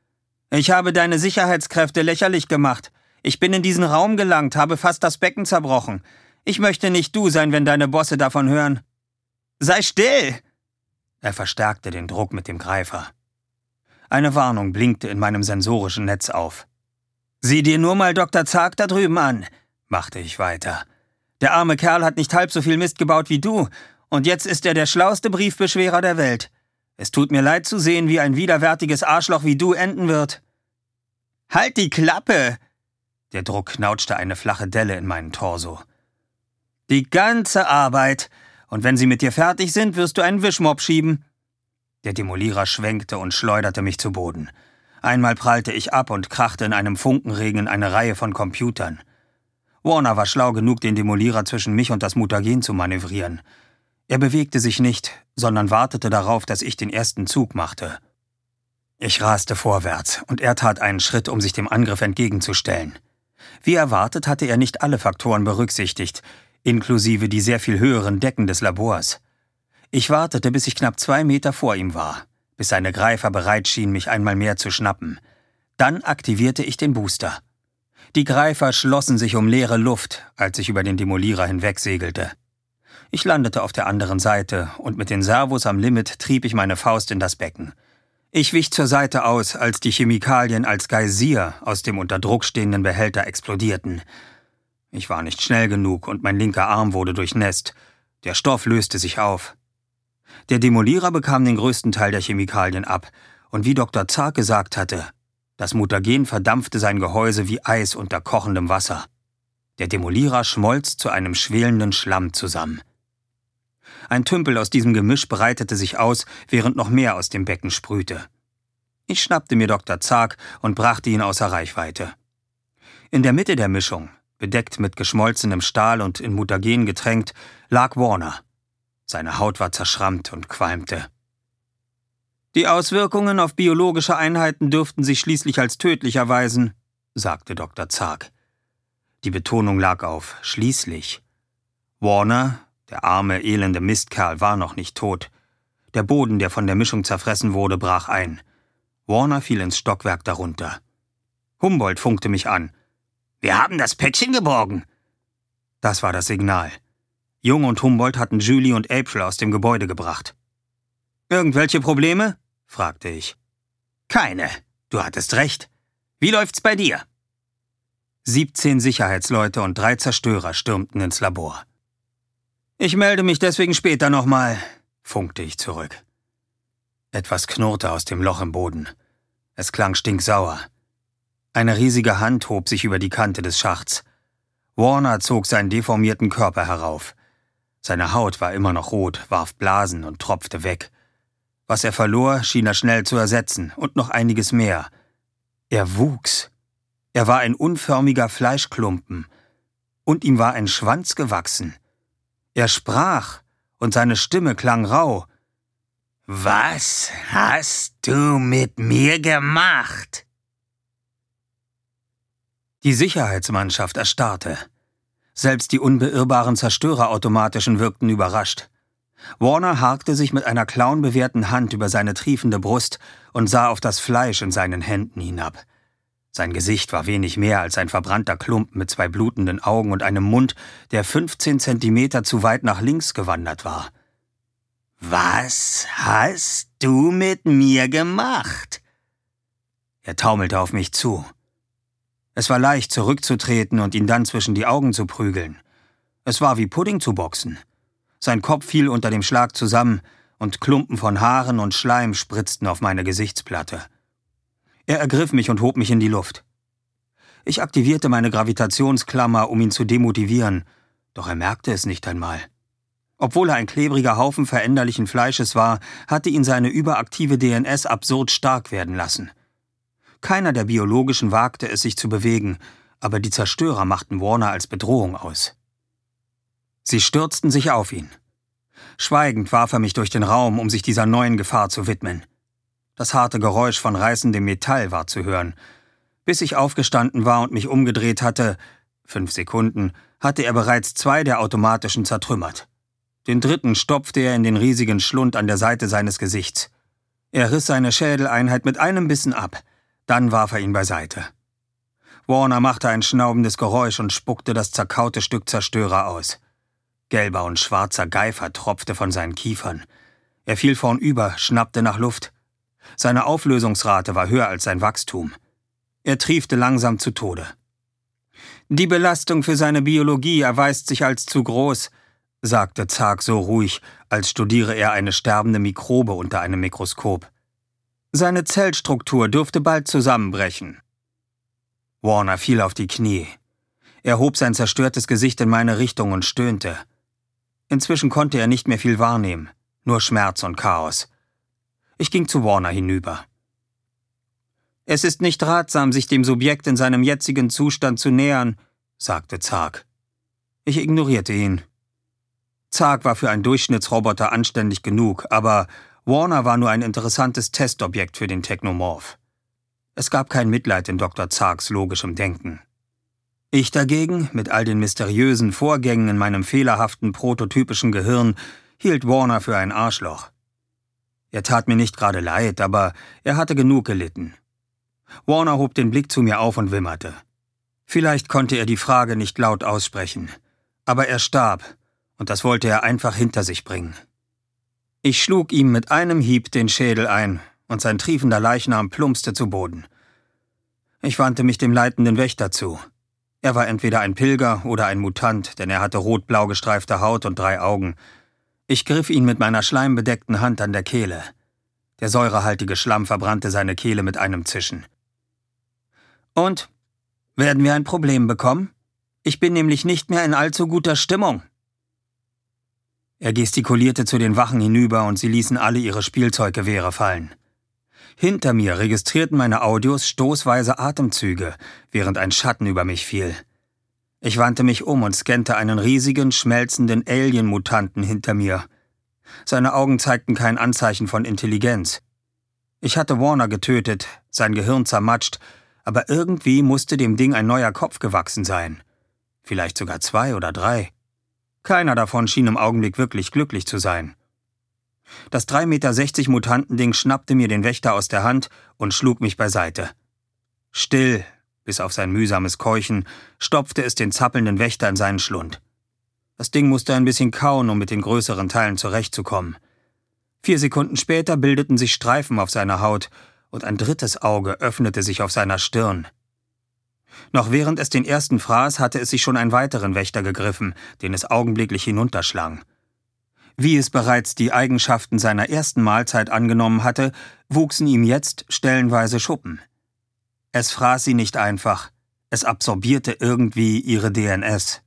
Ich habe deine Sicherheitskräfte lächerlich gemacht. Ich bin in diesen Raum gelangt, habe fast das Becken zerbrochen. Ich möchte nicht du sein, wenn deine Bosse davon hören. Sei still! Er verstärkte den Druck mit dem Greifer. Eine Warnung blinkte in meinem sensorischen Netz auf. Sieh dir nur mal Dr. Zark da drüben an, machte ich weiter. Der arme Kerl hat nicht halb so viel Mist gebaut wie du, und jetzt ist er der schlauste Briefbeschwerer der Welt. Es tut mir leid zu sehen, wie ein widerwärtiges Arschloch wie du enden wird. Halt die Klappe! Der Druck knautschte eine flache Delle in meinen Torso. Die ganze Arbeit, und wenn sie mit dir fertig sind, wirst du einen Wischmopp schieben. Der Demolierer schwenkte und schleuderte mich zu Boden. Einmal prallte ich ab und krachte in einem Funkenregen in eine Reihe von Computern. Warner war schlau genug, den Demolierer zwischen mich und das Mutagen zu manövrieren. Er bewegte sich nicht, sondern wartete darauf, dass ich den ersten Zug machte. Ich raste vorwärts, und er tat einen Schritt, um sich dem Angriff entgegenzustellen. Wie erwartet hatte er nicht alle Faktoren berücksichtigt, inklusive die sehr viel höheren Decken des Labors. Ich wartete, bis ich knapp 2 Meter vor ihm war, bis seine Greifer bereit schienen, mich einmal mehr zu schnappen. Dann aktivierte ich den Booster. Die Greifer schlossen sich um leere Luft, als ich über den Demolierer hinwegsegelte. Ich landete auf der anderen Seite, und mit den Servos am Limit trieb ich meine Faust in das Becken. Ich wich zur Seite aus, als die Chemikalien als Geysir aus dem unter Druck stehenden Behälter explodierten. Ich war nicht schnell genug, und mein linker Arm wurde durchnässt. Der Stoff löste sich auf. Der Demolierer bekam den größten Teil der Chemikalien ab, und wie Dr. Zark gesagt hatte, das Mutagen verdampfte sein Gehäuse wie Eis unter kochendem Wasser. Der Demolierer schmolz zu einem schwelenden Schlamm zusammen. Ein Tümpel aus diesem Gemisch breitete sich aus, während noch mehr aus dem Becken sprühte. Ich schnappte mir Dr. Zark und brachte ihn außer Reichweite. In der Mitte der Mischung, bedeckt mit geschmolzenem Stahl und in Mutagen getränkt, lag Warner. Seine Haut war zerschrammt und qualmte. Die Auswirkungen auf biologische Einheiten dürften sich schließlich als tödlich erweisen, sagte Dr. Zark. Die Betonung lag auf »schließlich«. Warner, der arme, elende Mistkerl, war noch nicht tot. Der Boden, der von der Mischung zerfressen wurde, brach ein. Warner fiel ins Stockwerk darunter. Humboldt funkte mich an. »Wir haben das Päckchen geborgen!« Das war das Signal. Jung und Humboldt hatten Julie und April aus dem Gebäude gebracht. »Irgendwelche Probleme?« fragte ich. »Keine. Du hattest recht. Wie läuft's bei dir?« 17 Sicherheitsleute und 3 Zerstörer stürmten ins Labor. »Ich melde mich deswegen später nochmal«, funkte ich zurück. Etwas knurrte aus dem Loch im Boden. Es klang stinksauer. Eine riesige Hand hob sich über die Kante des Schachts. Warner zog seinen deformierten Körper herauf. Seine Haut war immer noch rot, warf Blasen und tropfte weg. Was er verlor, schien er schnell zu ersetzen, und noch einiges mehr. Er wuchs. Er war ein unförmiger Fleischklumpen. Und ihm war ein Schwanz gewachsen. Er sprach, und seine Stimme klang rau. »Was hast du mit mir gemacht?« Die Sicherheitsmannschaft erstarrte. Selbst die unbeirrbaren Zerstörerautomatischen wirkten überrascht. Warner hakte sich mit einer klauenbewehrten Hand über seine triefende Brust und sah auf das Fleisch in seinen Händen hinab. Sein Gesicht war wenig mehr als ein verbrannter Klumpen mit 2 blutenden Augen und einem Mund, der 15 Zentimeter zu weit nach links gewandert war. »Was hast du mit mir gemacht?« Er taumelte auf mich zu. Es war leicht, zurückzutreten und ihn dann zwischen die Augen zu prügeln. Es war wie Pudding zu boxen. Sein Kopf fiel unter dem Schlag zusammen, und Klumpen von Haaren und Schleim spritzten auf meine Gesichtsplatte. Er ergriff mich und hob mich in die Luft. Ich aktivierte meine Gravitationsklammer, um ihn zu demotivieren, doch er merkte es nicht einmal. Obwohl er ein klebriger Haufen veränderlichen Fleisches war, hatte ihn seine überaktive DNS absurd stark werden lassen. Keiner der Biologischen wagte es, sich zu bewegen, aber die Zerstörer machten Warner als Bedrohung aus. Sie stürzten sich auf ihn. Schweigend warf er mich durch den Raum, um sich dieser neuen Gefahr zu widmen. Das harte Geräusch von reißendem Metall war zu hören. Bis ich aufgestanden war und mich umgedreht hatte, 5 Sekunden, hatte er bereits 2 der Automatischen zertrümmert. Den 3. stopfte er in den riesigen Schlund an der Seite seines Gesichts. Er riss seine Schädeleinheit mit einem Bissen ab. Dann warf er ihn beiseite. Warner machte ein schnaubendes Geräusch und spuckte das zerkaute Stück Zerstörer aus. Gelber und schwarzer Geifer tropfte von seinen Kiefern. Er fiel vornüber, schnappte nach Luft. Seine Auflösungsrate war höher als sein Wachstum. Er triefte langsam zu Tode. »Die Belastung für seine Biologie erweist sich als zu groß«, sagte Zark so ruhig, als studiere er eine sterbende Mikrobe unter einem Mikroskop. »Seine Zellstruktur dürfte bald zusammenbrechen.« Warner fiel auf die Knie. Er hob sein zerstörtes Gesicht in meine Richtung und stöhnte. Inzwischen konnte er nicht mehr viel wahrnehmen, nur Schmerz und Chaos. Ich ging zu Warner hinüber. »Es ist nicht ratsam, sich dem Subjekt in seinem jetzigen Zustand zu nähern«, sagte Zark. Ich ignorierte ihn. Zark war für einen Durchschnittsroboter anständig genug, aber Warner war nur ein interessantes Testobjekt für den Technomorph. Es gab kein Mitleid in Dr. Zarks logischem Denken. Ich dagegen, mit all den mysteriösen Vorgängen in meinem fehlerhaften, prototypischen Gehirn, hielt Warner für ein Arschloch. Er tat mir nicht gerade leid, aber er hatte genug gelitten. Warner hob den Blick zu mir auf und wimmerte. Vielleicht konnte er die Frage nicht laut aussprechen, aber er starb, und das wollte er einfach hinter sich bringen. Ich schlug ihm mit einem Hieb den Schädel ein, und sein triefender Leichnam plumpste zu Boden. Ich wandte mich dem leitenden Wächter zu. Er war entweder ein Pilger oder ein Mutant, denn er hatte rot-blau gestreifte Haut und 3 Augen. Ich griff ihn mit meiner schleimbedeckten Hand an der Kehle. Der säurehaltige Schlamm verbrannte seine Kehle mit einem Zischen. »Und? Werden wir ein Problem bekommen? Ich bin nämlich nicht mehr in allzu guter Stimmung.« Er gestikulierte zu den Wachen hinüber und sie ließen alle ihre Spielzeuggewehre fallen. Hinter mir registrierten meine Audios stoßweise Atemzüge, während ein Schatten über mich fiel. Ich wandte mich um und scannte einen riesigen, schmelzenden Alien-Mutanten hinter mir. Seine Augen zeigten kein Anzeichen von Intelligenz. Ich hatte Warner getötet, sein Gehirn zermatscht, aber irgendwie musste dem Ding ein neuer Kopf gewachsen sein. Vielleicht sogar 2 oder 3. Keiner davon schien im Augenblick wirklich glücklich zu sein. Das 3,60 Meter Mutantending schnappte mir den Wächter aus der Hand und schlug mich beiseite. Still, bis auf sein mühsames Keuchen, stopfte es den zappelnden Wächter in seinen Schlund. Das Ding musste ein bisschen kauen, um mit den größeren Teilen zurechtzukommen. 4 Sekunden später bildeten sich Streifen auf seiner Haut und ein drittes Auge öffnete sich auf seiner Stirn. Noch während es den ersten fraß, hatte es sich schon einen weiteren Wächter gegriffen, den es augenblicklich hinunterschlang. Wie es bereits die Eigenschaften seiner ersten Mahlzeit angenommen hatte, wuchsen ihm jetzt stellenweise Schuppen. Es fraß sie nicht einfach, es absorbierte irgendwie ihre DNS.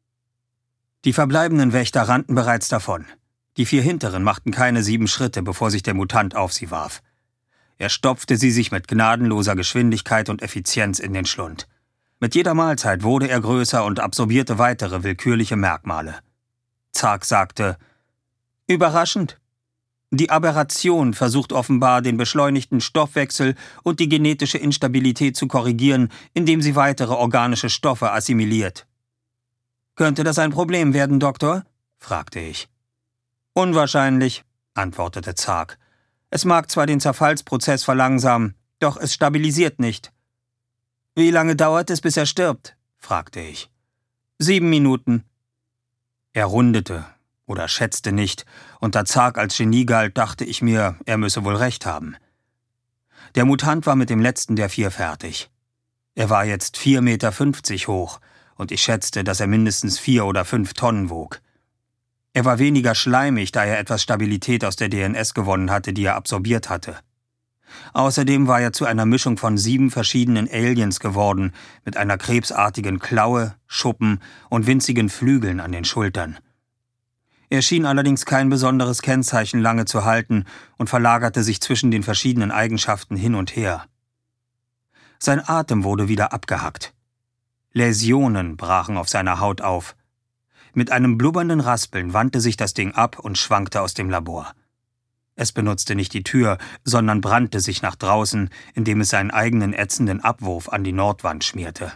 Die verbleibenden Wächter rannten bereits davon. Die 4 hinteren machten keine 7 Schritte, bevor sich der Mutant auf sie warf. Er stopfte sie sich mit gnadenloser Geschwindigkeit und Effizienz in den Schlund. Mit jeder Mahlzeit wurde er größer und absorbierte weitere willkürliche Merkmale. Zark sagte: »Überraschend. Die Aberration versucht offenbar, den beschleunigten Stoffwechsel und die genetische Instabilität zu korrigieren, indem sie weitere organische Stoffe assimiliert.« »Könnte das ein Problem werden, Doktor?« fragte ich. »Unwahrscheinlich«, antwortete Zark. »Es mag zwar den Zerfallsprozess verlangsamen, doch es stabilisiert nicht.« »Wie lange dauert es, bis er stirbt?« fragte ich. 7 Minuten. Er rundete oder schätzte nicht, und da Zark als Genie galt, dachte ich mir, er müsse wohl recht haben. Der Mutant war mit dem letzten der 4 fertig. Er war jetzt 4,50 Meter hoch, und ich schätzte, dass er mindestens 4 oder 5 Tonnen wog. Er war weniger schleimig, da er etwas Stabilität aus der DNS gewonnen hatte, die er absorbiert hatte. Außerdem war er zu einer Mischung von 7 verschiedenen Aliens geworden, mit einer krebsartigen Klaue, Schuppen und winzigen Flügeln an den Schultern. Er schien allerdings kein besonderes Kennzeichen lange zu halten und verlagerte sich zwischen den verschiedenen Eigenschaften hin und her. Sein Atem wurde wieder abgehackt. Läsionen brachen auf seiner Haut auf. Mit einem blubbernden Raspeln wandte sich das Ding ab und schwankte aus dem Labor. Es benutzte nicht die Tür, sondern brannte sich nach draußen, indem es seinen eigenen ätzenden Abwurf an die Nordwand schmierte.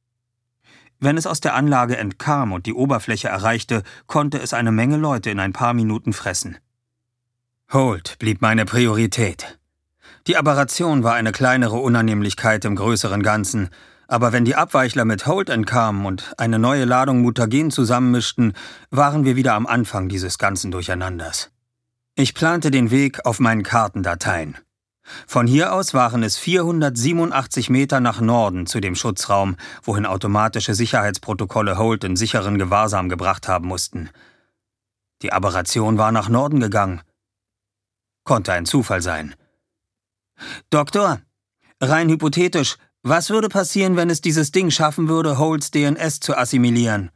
Wenn es aus der Anlage entkam und die Oberfläche erreichte, konnte es eine Menge Leute in ein paar Minuten fressen. Holt blieb meine Priorität. Die Aberration war eine kleinere Unannehmlichkeit im größeren Ganzen, aber wenn die Abweichler mit Holt entkamen und eine neue Ladung Mutagen zusammenmischten, waren wir wieder am Anfang dieses ganzen Durcheinanders. Ich plante den Weg auf meinen Kartendateien. Von hier aus waren es 487 Meter nach Norden zu dem Schutzraum, wohin automatische Sicherheitsprotokolle Holt in sicheren Gewahrsam gebracht haben mussten. Die Aberration war nach Norden gegangen. Konnte ein Zufall sein. »Doktor, rein hypothetisch, was würde passieren, wenn es dieses Ding schaffen würde, Holts DNS zu assimilieren?«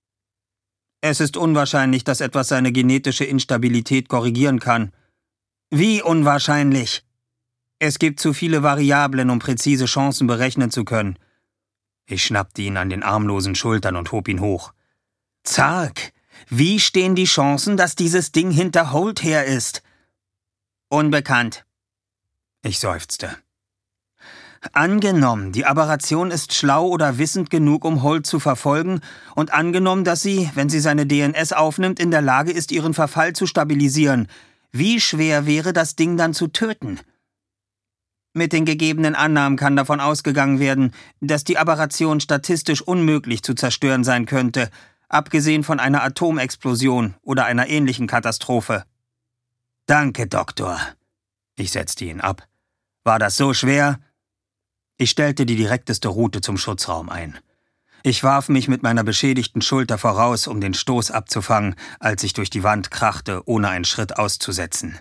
»Es ist unwahrscheinlich, dass etwas seine genetische Instabilität korrigieren kann.« »Wie unwahrscheinlich?« »Es gibt zu viele Variablen, um präzise Chancen berechnen zu können.« Ich schnappte ihn an den armlosen Schultern und hob ihn hoch. »Zark, wie stehen die Chancen, dass dieses Ding hinter Holt her ist?« »Unbekannt.« Ich seufzte. »Angenommen, die Aberration ist schlau oder wissend genug, um Holt zu verfolgen, und angenommen, dass sie, wenn sie seine DNS aufnimmt, in der Lage ist, ihren Verfall zu stabilisieren, wie schwer wäre das Ding dann zu töten?« »Mit den gegebenen Annahmen kann davon ausgegangen werden, dass die Aberration statistisch unmöglich zu zerstören sein könnte, abgesehen von einer Atomexplosion oder einer ähnlichen Katastrophe.« »Danke, Doktor.« Ich setzte ihn ab. »War das so schwer?« Ich stellte die direkteste Route zum Schutzraum ein. Ich warf mich mit meiner beschädigten Schulter voraus, um den Stoß abzufangen, als ich durch die Wand krachte, ohne einen Schritt auszusetzen.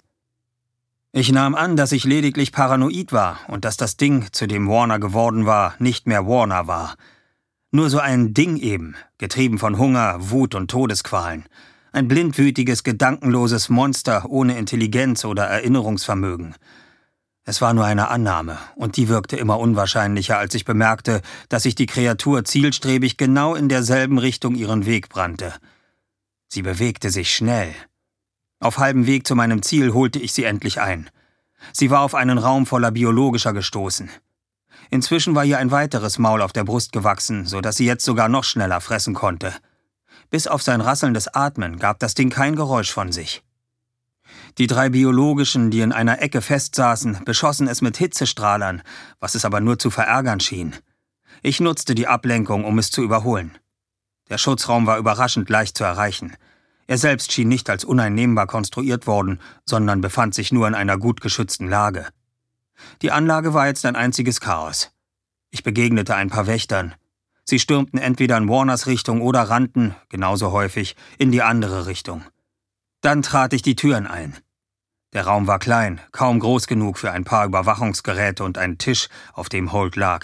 Ich nahm an, dass ich lediglich paranoid war und dass das Ding, zu dem Warner geworden war, nicht mehr Warner war. Nur so ein Ding eben, getrieben von Hunger, Wut und Todesqualen. Ein blindwütiges, gedankenloses Monster ohne Intelligenz oder Erinnerungsvermögen. Es war nur eine Annahme, und die wirkte immer unwahrscheinlicher, als ich bemerkte, dass sich die Kreatur zielstrebig genau in derselben Richtung ihren Weg brannte. Sie bewegte sich schnell. Auf halbem Weg zu meinem Ziel holte ich sie endlich ein. Sie war auf einen Raum voller Biologischer gestoßen. Inzwischen war ihr ein weiteres Maul auf der Brust gewachsen, so dass sie jetzt sogar noch schneller fressen konnte. Bis auf sein rasselndes Atmen gab das Ding kein Geräusch von sich. Die 3 Biologischen, die in einer Ecke festsaßen, beschossen es mit Hitzestrahlern, was es aber nur zu verärgern schien. Ich nutzte die Ablenkung, um es zu überholen. Der Schutzraum war überraschend leicht zu erreichen. Er selbst schien nicht als uneinnehmbar konstruiert worden, sondern befand sich nur in einer gut geschützten Lage. Die Anlage war jetzt ein einziges Chaos. Ich begegnete ein paar Wächtern. Sie stürmten entweder in Warners Richtung oder rannten, genauso häufig, in die andere Richtung. Dann trat ich die Türen ein. Der Raum war klein, kaum groß genug für ein paar Überwachungsgeräte und einen Tisch, auf dem Holt lag.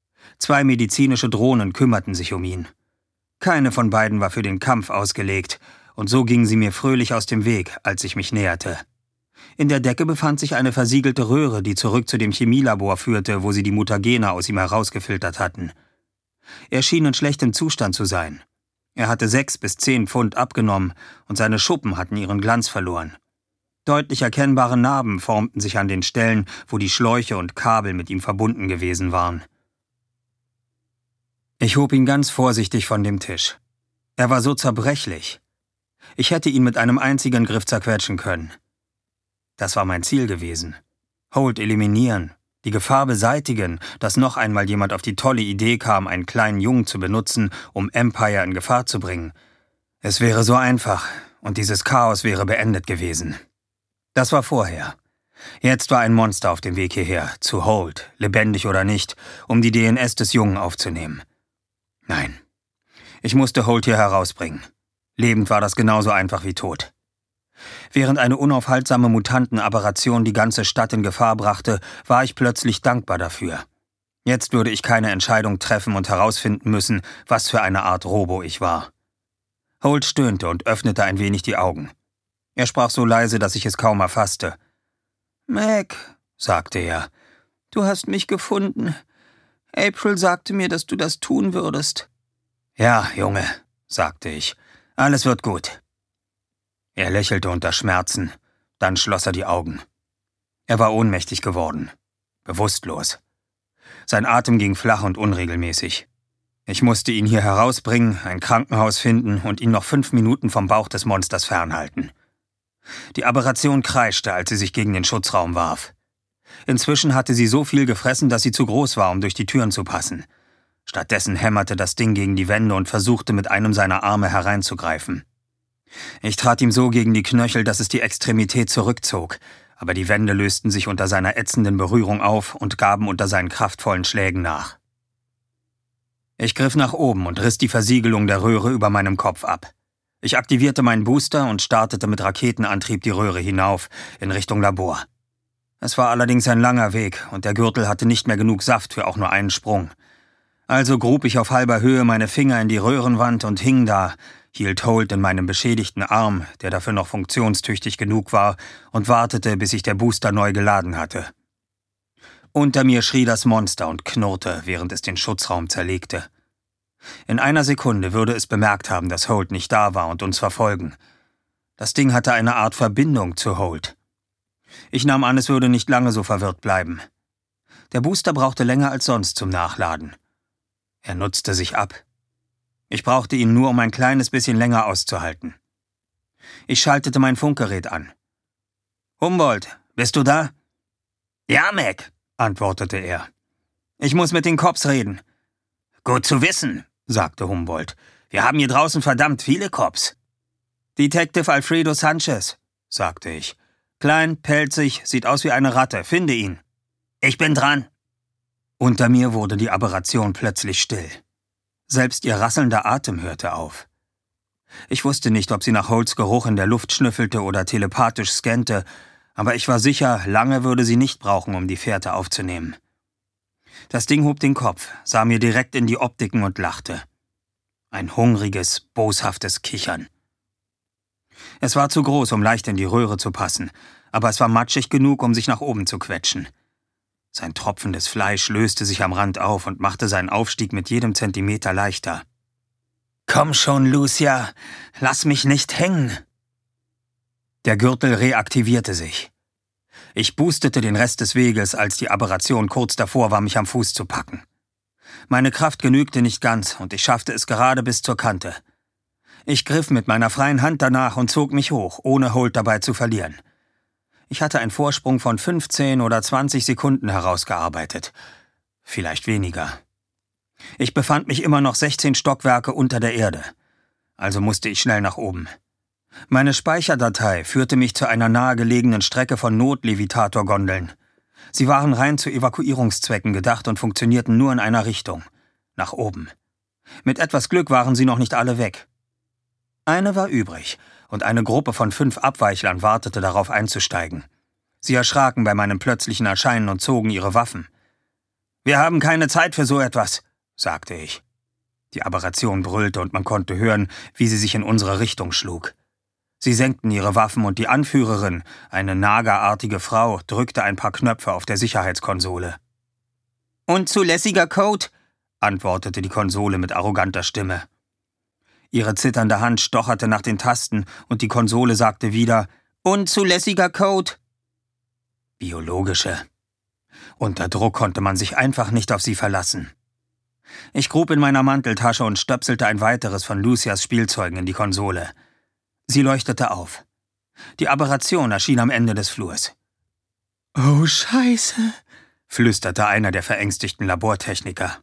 2 medizinische Drohnen kümmerten sich um ihn. Keine von beiden war für den Kampf ausgelegt, und so gingen sie mir fröhlich aus dem Weg, als ich mich näherte. In der Decke befand sich eine versiegelte Röhre, die zurück zu dem Chemielabor führte, wo sie die Mutagene aus ihm herausgefiltert hatten. Er schien in schlechtem Zustand zu sein. Er hatte 6 bis 10 Pfund abgenommen und seine Schuppen hatten ihren Glanz verloren. Deutlich erkennbare Narben formten sich an den Stellen, wo die Schläuche und Kabel mit ihm verbunden gewesen waren. Ich hob ihn ganz vorsichtig von dem Tisch. Er war so zerbrechlich. Ich hätte ihn mit einem einzigen Griff zerquetschen können. Das war mein Ziel gewesen. Holt eliminieren, die Gefahr beseitigen, dass noch einmal jemand auf die tolle Idee kam, einen kleinen Jungen zu benutzen, um Empire in Gefahr zu bringen. Es wäre so einfach, und dieses Chaos wäre beendet gewesen. Das war vorher. Jetzt war ein Monster auf dem Weg hierher, zu Holt, lebendig oder nicht, um die DNS des Jungen aufzunehmen. Nein, ich musste Holt hier herausbringen. Lebend war das genauso einfach wie tot. Während eine unaufhaltsame Mutantenaberration die ganze Stadt in Gefahr brachte, war ich plötzlich dankbar dafür. Jetzt würde ich keine Entscheidung treffen und herausfinden müssen, was für eine Art Robo ich war. Holt stöhnte und öffnete ein wenig die Augen. Er sprach so leise, dass ich es kaum erfasste. »Mac«, sagte er, »du hast mich gefunden. April sagte mir, dass du das tun würdest.« »Ja, Junge«, sagte ich, »alles wird gut.« Er lächelte unter Schmerzen, dann schloss er die Augen. Er war ohnmächtig geworden, bewusstlos. Sein Atem ging flach und unregelmäßig. Ich musste ihn hier herausbringen, ein Krankenhaus finden und ihn noch 5 Minuten vom Bauch des Monsters fernhalten. Die Aberration kreischte, als sie sich gegen den Schutzraum warf. Inzwischen hatte sie so viel gefressen, dass sie zu groß war, um durch die Türen zu passen. Stattdessen hämmerte das Ding gegen die Wände und versuchte mit einem seiner Arme hereinzugreifen. Ich trat ihm so gegen die Knöchel, dass es die Extremität zurückzog, aber die Wände lösten sich unter seiner ätzenden Berührung auf und gaben unter seinen kraftvollen Schlägen nach. Ich griff nach oben und riss die Versiegelung der Röhre über meinem Kopf ab. Ich aktivierte meinen Booster und startete mit Raketenantrieb die Röhre hinauf, in Richtung Labor. Es war allerdings ein langer Weg und der Gürtel hatte nicht mehr genug Saft für auch nur einen Sprung. Also grub ich auf halber Höhe meine Finger in die Röhrenwand und hing da, hielt Holt in meinem beschädigten Arm, der dafür noch funktionstüchtig genug war, und wartete, bis sich der Booster neu geladen hatte. Unter mir schrie das Monster und knurrte, während es den Schutzraum zerlegte. In einer Sekunde würde es bemerkt haben, dass Holt nicht da war und uns verfolgen. Das Ding hatte eine Art Verbindung zu Holt. Ich nahm an, es würde nicht lange so verwirrt bleiben. Der Booster brauchte länger als sonst zum Nachladen. Er nutzte sich ab. Ich brauchte ihn nur, um ein kleines bisschen länger auszuhalten. Ich schaltete mein Funkgerät an. »Humboldt, bist du da?« »Ja, Mac«, antwortete er. »Ich muss mit den Cops reden.« »Gut zu wissen«, sagte Humboldt. »Wir haben hier draußen verdammt viele Cops.« »Detective Alfredo Sanchez«, sagte ich. »Klein, pelzig, sieht aus wie eine Ratte. Finde ihn.« »Ich bin dran.« Unter mir wurde die Aberration plötzlich still. Selbst ihr rasselnder Atem hörte auf. Ich wusste nicht, ob sie nach Holts Geruch in der Luft schnüffelte oder telepathisch scannte, aber ich war sicher, lange würde sie nicht brauchen, um die Fährte aufzunehmen. Das Ding hob den Kopf, sah mir direkt in die Optiken und lachte. Ein hungriges, boshaftes Kichern. Es war zu groß, um leicht in die Röhre zu passen, aber es war matschig genug, um sich nach oben zu quetschen. Sein tropfendes Fleisch löste sich am Rand auf und machte seinen Aufstieg mit jedem Zentimeter leichter. »Komm schon, Lucia, lass mich nicht hängen!« Der Gürtel reaktivierte sich. Ich boostete den Rest des Weges, als die Aberration kurz davor war, mich am Fuß zu packen. Meine Kraft genügte nicht ganz und ich schaffte es gerade bis zur Kante. Ich griff mit meiner freien Hand danach und zog mich hoch, ohne Holt dabei zu verlieren. Ich hatte einen Vorsprung von 15 oder 20 Sekunden herausgearbeitet. Vielleicht weniger. Ich befand mich immer noch 16 Stockwerke unter der Erde. Also musste ich schnell nach oben. Meine Speicherdatei führte mich zu einer nahegelegenen Strecke von Notlevitatorgondeln. Sie waren rein zu Evakuierungszwecken gedacht und funktionierten nur in einer Richtung. Nach oben. Mit etwas Glück waren sie noch nicht alle weg. Eine war übrig, und eine Gruppe von 5 Abweichlern wartete darauf einzusteigen. Sie erschraken bei meinem plötzlichen Erscheinen und zogen ihre Waffen. »Wir haben keine Zeit für so etwas«, sagte ich. Die Aberration brüllte und man konnte hören, wie sie sich in unsere Richtung schlug. Sie senkten ihre Waffen und die Anführerin, eine nagerartige Frau, drückte ein paar Knöpfe auf der Sicherheitskonsole. »Unzulässiger Code«, antwortete die Konsole mit arroganter Stimme. Ihre zitternde Hand stocherte nach den Tasten und die Konsole sagte wieder, »Unzulässiger Code«. Biologische. Unter Druck konnte man sich einfach nicht auf sie verlassen. Ich grub in meiner Manteltasche und stöpselte ein weiteres von Lucias Spielzeugen in die Konsole. Sie leuchtete auf. Die Aberration erschien am Ende des Flurs. »Oh, Scheiße«, flüsterte einer der verängstigten Labortechniker.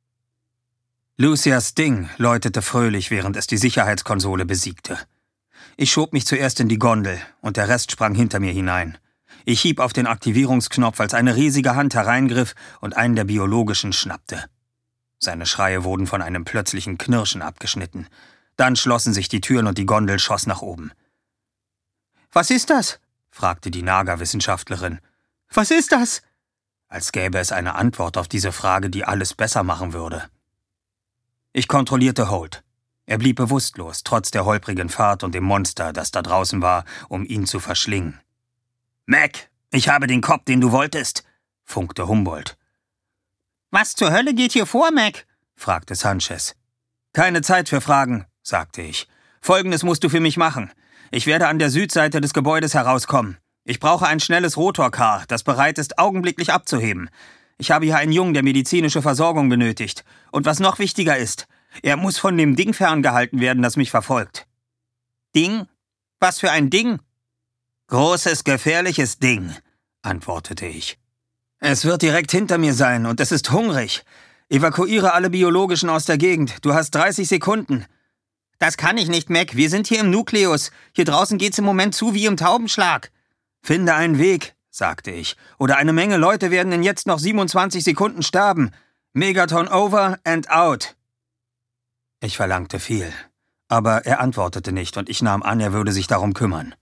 Lucias Ding läutete fröhlich, während es die Sicherheitskonsole besiegte. Ich schob mich zuerst in die Gondel und der Rest sprang hinter mir hinein. Ich hieb auf den Aktivierungsknopf, als eine riesige Hand hereingriff und einen der biologischen schnappte. Seine Schreie wurden von einem plötzlichen Knirschen abgeschnitten. Dann schlossen sich die Türen und die Gondel schoss nach oben. »Was ist das?« fragte die Naga-Wissenschaftlerin. »Was ist das?« Als gäbe es eine Antwort auf diese Frage, die alles besser machen würde. Ich kontrollierte Holt. Er blieb bewusstlos, trotz der holprigen Fahrt und dem Monster, das da draußen war, um ihn zu verschlingen. »Mac, ich habe den Cop, den du wolltest«, funkte Humboldt. »Was zur Hölle geht hier vor, Mac?« fragte Sanchez. »Keine Zeit für Fragen«, sagte ich. »Folgendes musst du für mich machen. Ich werde an der Südseite des Gebäudes herauskommen. Ich brauche ein schnelles Rotorcar, das bereit ist, augenblicklich abzuheben. Ich habe hier einen Jungen, der medizinische Versorgung benötigt. Und was noch wichtiger ist, er muss von dem Ding ferngehalten werden, das mich verfolgt.« »Ding? Was für ein Ding?« »Großes, gefährliches Ding«, antwortete ich. Es wird direkt hinter mir sein und es ist hungrig. Evakuiere alle Biologischen aus der Gegend. Du hast 30 Sekunden. Das kann ich nicht, Mac. Wir sind hier im Nukleus. Hier draußen geht's im Moment zu wie im Taubenschlag. Finde einen Weg, sagte ich. Oder eine Menge Leute werden in jetzt noch 27 Sekunden sterben. Megaton over and out. Ich verlangte viel. Aber er antwortete nicht und ich nahm an, er würde sich darum kümmern.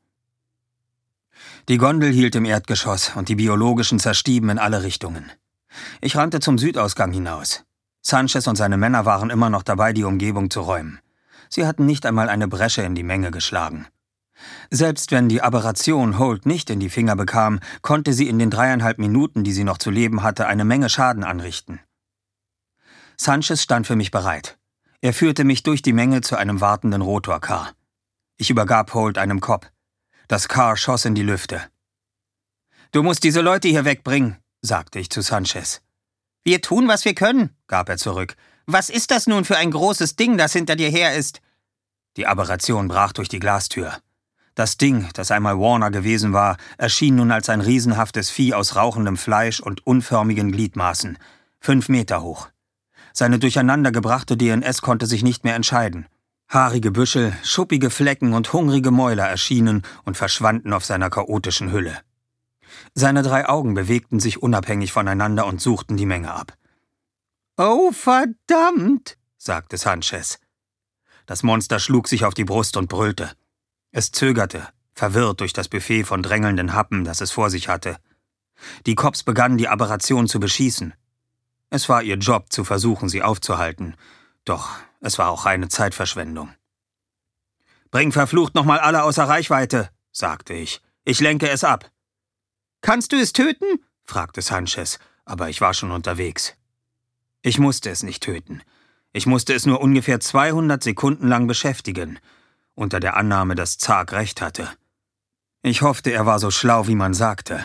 Die Gondel hielt im Erdgeschoss und die Biologischen zerstieben in alle Richtungen. Ich rannte zum Südausgang hinaus. Sanchez und seine Männer waren immer noch dabei, die Umgebung zu räumen. Sie hatten nicht einmal eine Bresche in die Menge geschlagen. Selbst wenn die Aberration Holt nicht in die Finger bekam, konnte sie in den 3,5 Minuten, die sie noch zu leben hatte, eine Menge Schaden anrichten. Sanchez stand für mich bereit. Er führte mich durch die Menge zu einem wartenden Rotorcar. Ich übergab Holt einem Cop. Das Car schoss in die Lüfte. »Du musst diese Leute hier wegbringen«, sagte ich zu Sanchez. »Wir tun, was wir können«, gab er zurück. »Was ist das nun für ein großes Ding, das hinter dir her ist?« Die Aberration brach durch die Glastür. Das Ding, das einmal Warner gewesen war, erschien nun als ein riesenhaftes Vieh aus rauchendem Fleisch und unförmigen Gliedmaßen, 5 Meter hoch. Seine durcheinandergebrachte DNS konnte sich nicht mehr entscheiden. Haarige Büschel, schuppige Flecken und hungrige Mäuler erschienen und verschwanden auf seiner chaotischen Hülle. Seine 3 Augen bewegten sich unabhängig voneinander und suchten die Menge ab. »Oh, verdammt«, sagte Sanchez. Das Monster schlug sich auf die Brust und brüllte. Es zögerte, verwirrt durch das Buffet von drängelnden Happen, das es vor sich hatte. Die Cops begannen, die Aberration zu beschießen. Es war ihr Job, zu versuchen, sie aufzuhalten. Doch es war auch reine Zeitverschwendung. »Bring verflucht nochmal alle außer Reichweite«, sagte ich. »Ich lenke es ab.« »Kannst du es töten?« fragte Sanchez, aber ich war schon unterwegs. Ich musste es nicht töten. Ich musste es nur ungefähr 200 Sekunden lang beschäftigen, unter der Annahme, dass Zark recht hatte. Ich hoffte, er war so schlau, wie man sagte.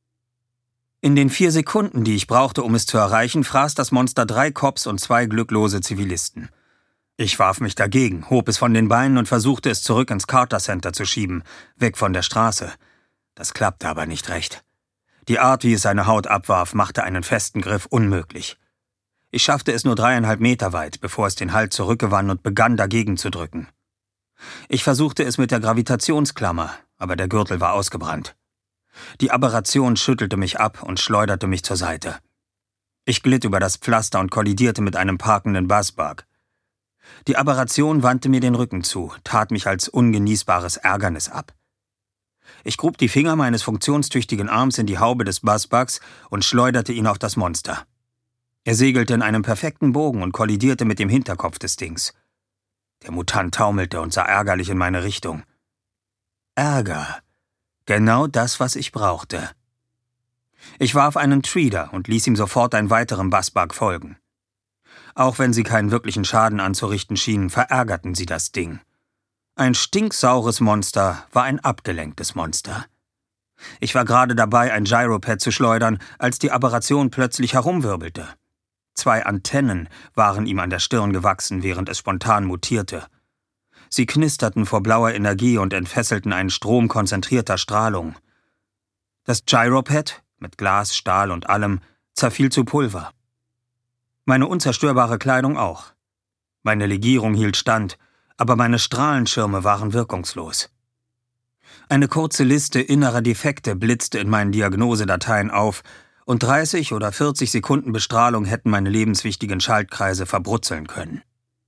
In den 4 Sekunden, die ich brauchte, um es zu erreichen, fraß das Monster 3 Cops und 2 glücklose Zivilisten. Ich warf mich dagegen, hob es von den Beinen und versuchte es zurück ins Carter Center zu schieben, weg von der Straße. Das klappte aber nicht recht. Die Art, wie es seine Haut abwarf, machte einen festen Griff unmöglich. Ich schaffte es nur 3,5 Meter weit, bevor es den Halt zurückgewann und begann, dagegen zu drücken. Ich versuchte es mit der Gravitationsklammer, aber der Gürtel war ausgebrannt. Die Aberration schüttelte mich ab und schleuderte mich zur Seite. Ich glitt über das Pflaster und kollidierte mit einem parkenden Buzzbug. Die Aberration wandte mir den Rücken zu, tat mich als ungenießbares Ärgernis ab. Ich grub die Finger meines funktionstüchtigen Arms in die Haube des Buzzbugs und schleuderte ihn auf das Monster. Er segelte in einem perfekten Bogen und kollidierte mit dem Hinterkopf des Dings. Der Mutant taumelte und sah ärgerlich in meine Richtung. Ärger. Genau das, was ich brauchte. Ich warf einen Treader und ließ ihm sofort einen weiteren Buzzbug folgen. Auch wenn sie keinen wirklichen Schaden anzurichten schienen, verärgerten sie das Ding. Ein stinksaures Monster war ein abgelenktes Monster. Ich war gerade dabei, ein Gyropad zu schleudern, als die Aberration plötzlich herumwirbelte. 2 Antennen waren ihm an der Stirn gewachsen, während es spontan mutierte. Sie knisterten vor blauer Energie und entfesselten einen Strom konzentrierter Strahlung. Das Gyropad, mit Glas, Stahl und allem, zerfiel zu Pulver. Meine unzerstörbare Kleidung auch. Meine Legierung hielt stand, aber meine Strahlenschirme waren wirkungslos. Eine kurze Liste innerer Defekte blitzte in meinen Diagnosedateien auf, und 30 oder 40 Sekunden Bestrahlung hätten meine lebenswichtigen Schaltkreise verbrutzeln können.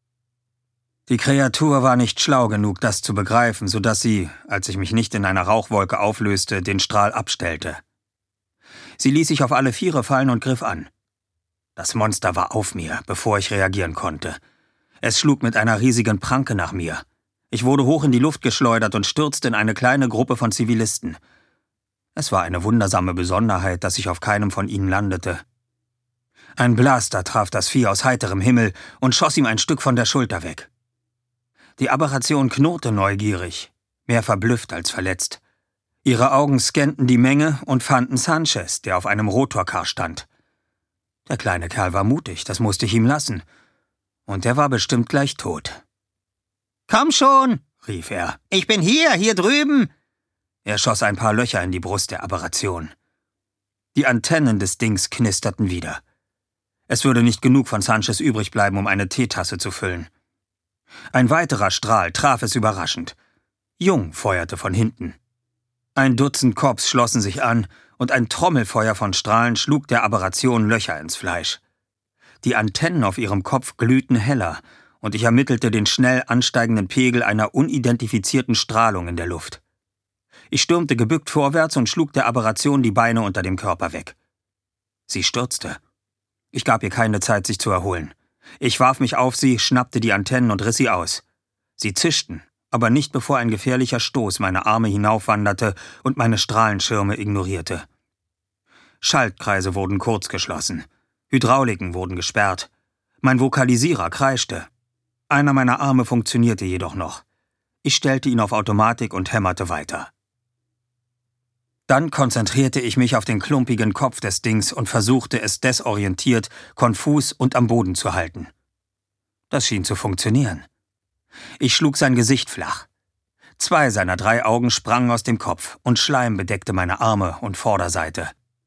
Die Kreatur war nicht schlau genug, das zu begreifen, sodass sie, als ich mich nicht in einer Rauchwolke auflöste, den Strahl abstellte. Sie ließ sich auf alle 4 fallen und griff an. Das Monster war auf mir, bevor ich reagieren konnte. Es schlug mit einer riesigen Pranke nach mir. Ich wurde hoch in die Luft geschleudert und stürzte in eine kleine Gruppe von Zivilisten. Es war eine wundersame Besonderheit, dass ich auf keinem von ihnen landete. Ein Blaster traf das Vieh aus heiterem Himmel und schoss ihm ein Stück von der Schulter weg. Die Aberration knurrte neugierig, mehr verblüfft als verletzt. Ihre Augen scannten die Menge und fanden Sanchez, der auf einem Rotorcar stand. Der kleine Kerl war mutig, das musste ich ihm lassen. Und er war bestimmt gleich tot. »Komm schon«, rief er. »Ich bin hier drüben!« Er schoss ein paar Löcher in die Brust der Aberration. Die Antennen des Dings knisterten wieder. Es würde nicht genug von Sanchez übrig bleiben, um eine Teetasse zu füllen. Ein weiterer Strahl traf es überraschend. Jung feuerte von hinten. Ein Dutzend Cops schlossen sich an, und ein Trommelfeuer von Strahlen schlug der Aberration Löcher ins Fleisch. Die Antennen auf ihrem Kopf glühten heller, und ich ermittelte den schnell ansteigenden Pegel einer unidentifizierten Strahlung in der Luft. Ich stürmte gebückt vorwärts und schlug der Aberration die Beine unter dem Körper weg. Sie stürzte. Ich gab ihr keine Zeit, sich zu erholen. Ich warf mich auf sie, schnappte die Antennen und riss sie aus. Sie zischten, aber nicht bevor ein gefährlicher Stoß meine Arme hinaufwanderte und meine Strahlenschirme ignorierte. Schaltkreise wurden kurzgeschlossen. Hydrauliken wurden gesperrt. Mein Vokalisierer kreischte. Einer meiner Arme funktionierte jedoch noch. Ich stellte ihn auf Automatik und hämmerte weiter. Dann konzentrierte ich mich auf den klumpigen Kopf des Dings und versuchte es desorientiert, konfus und am Boden zu halten. Das schien zu funktionieren. Ich schlug sein Gesicht flach. 2 seiner 3 Augen sprangen aus dem Kopf und Schleim bedeckte meine Arme und Vorderseite.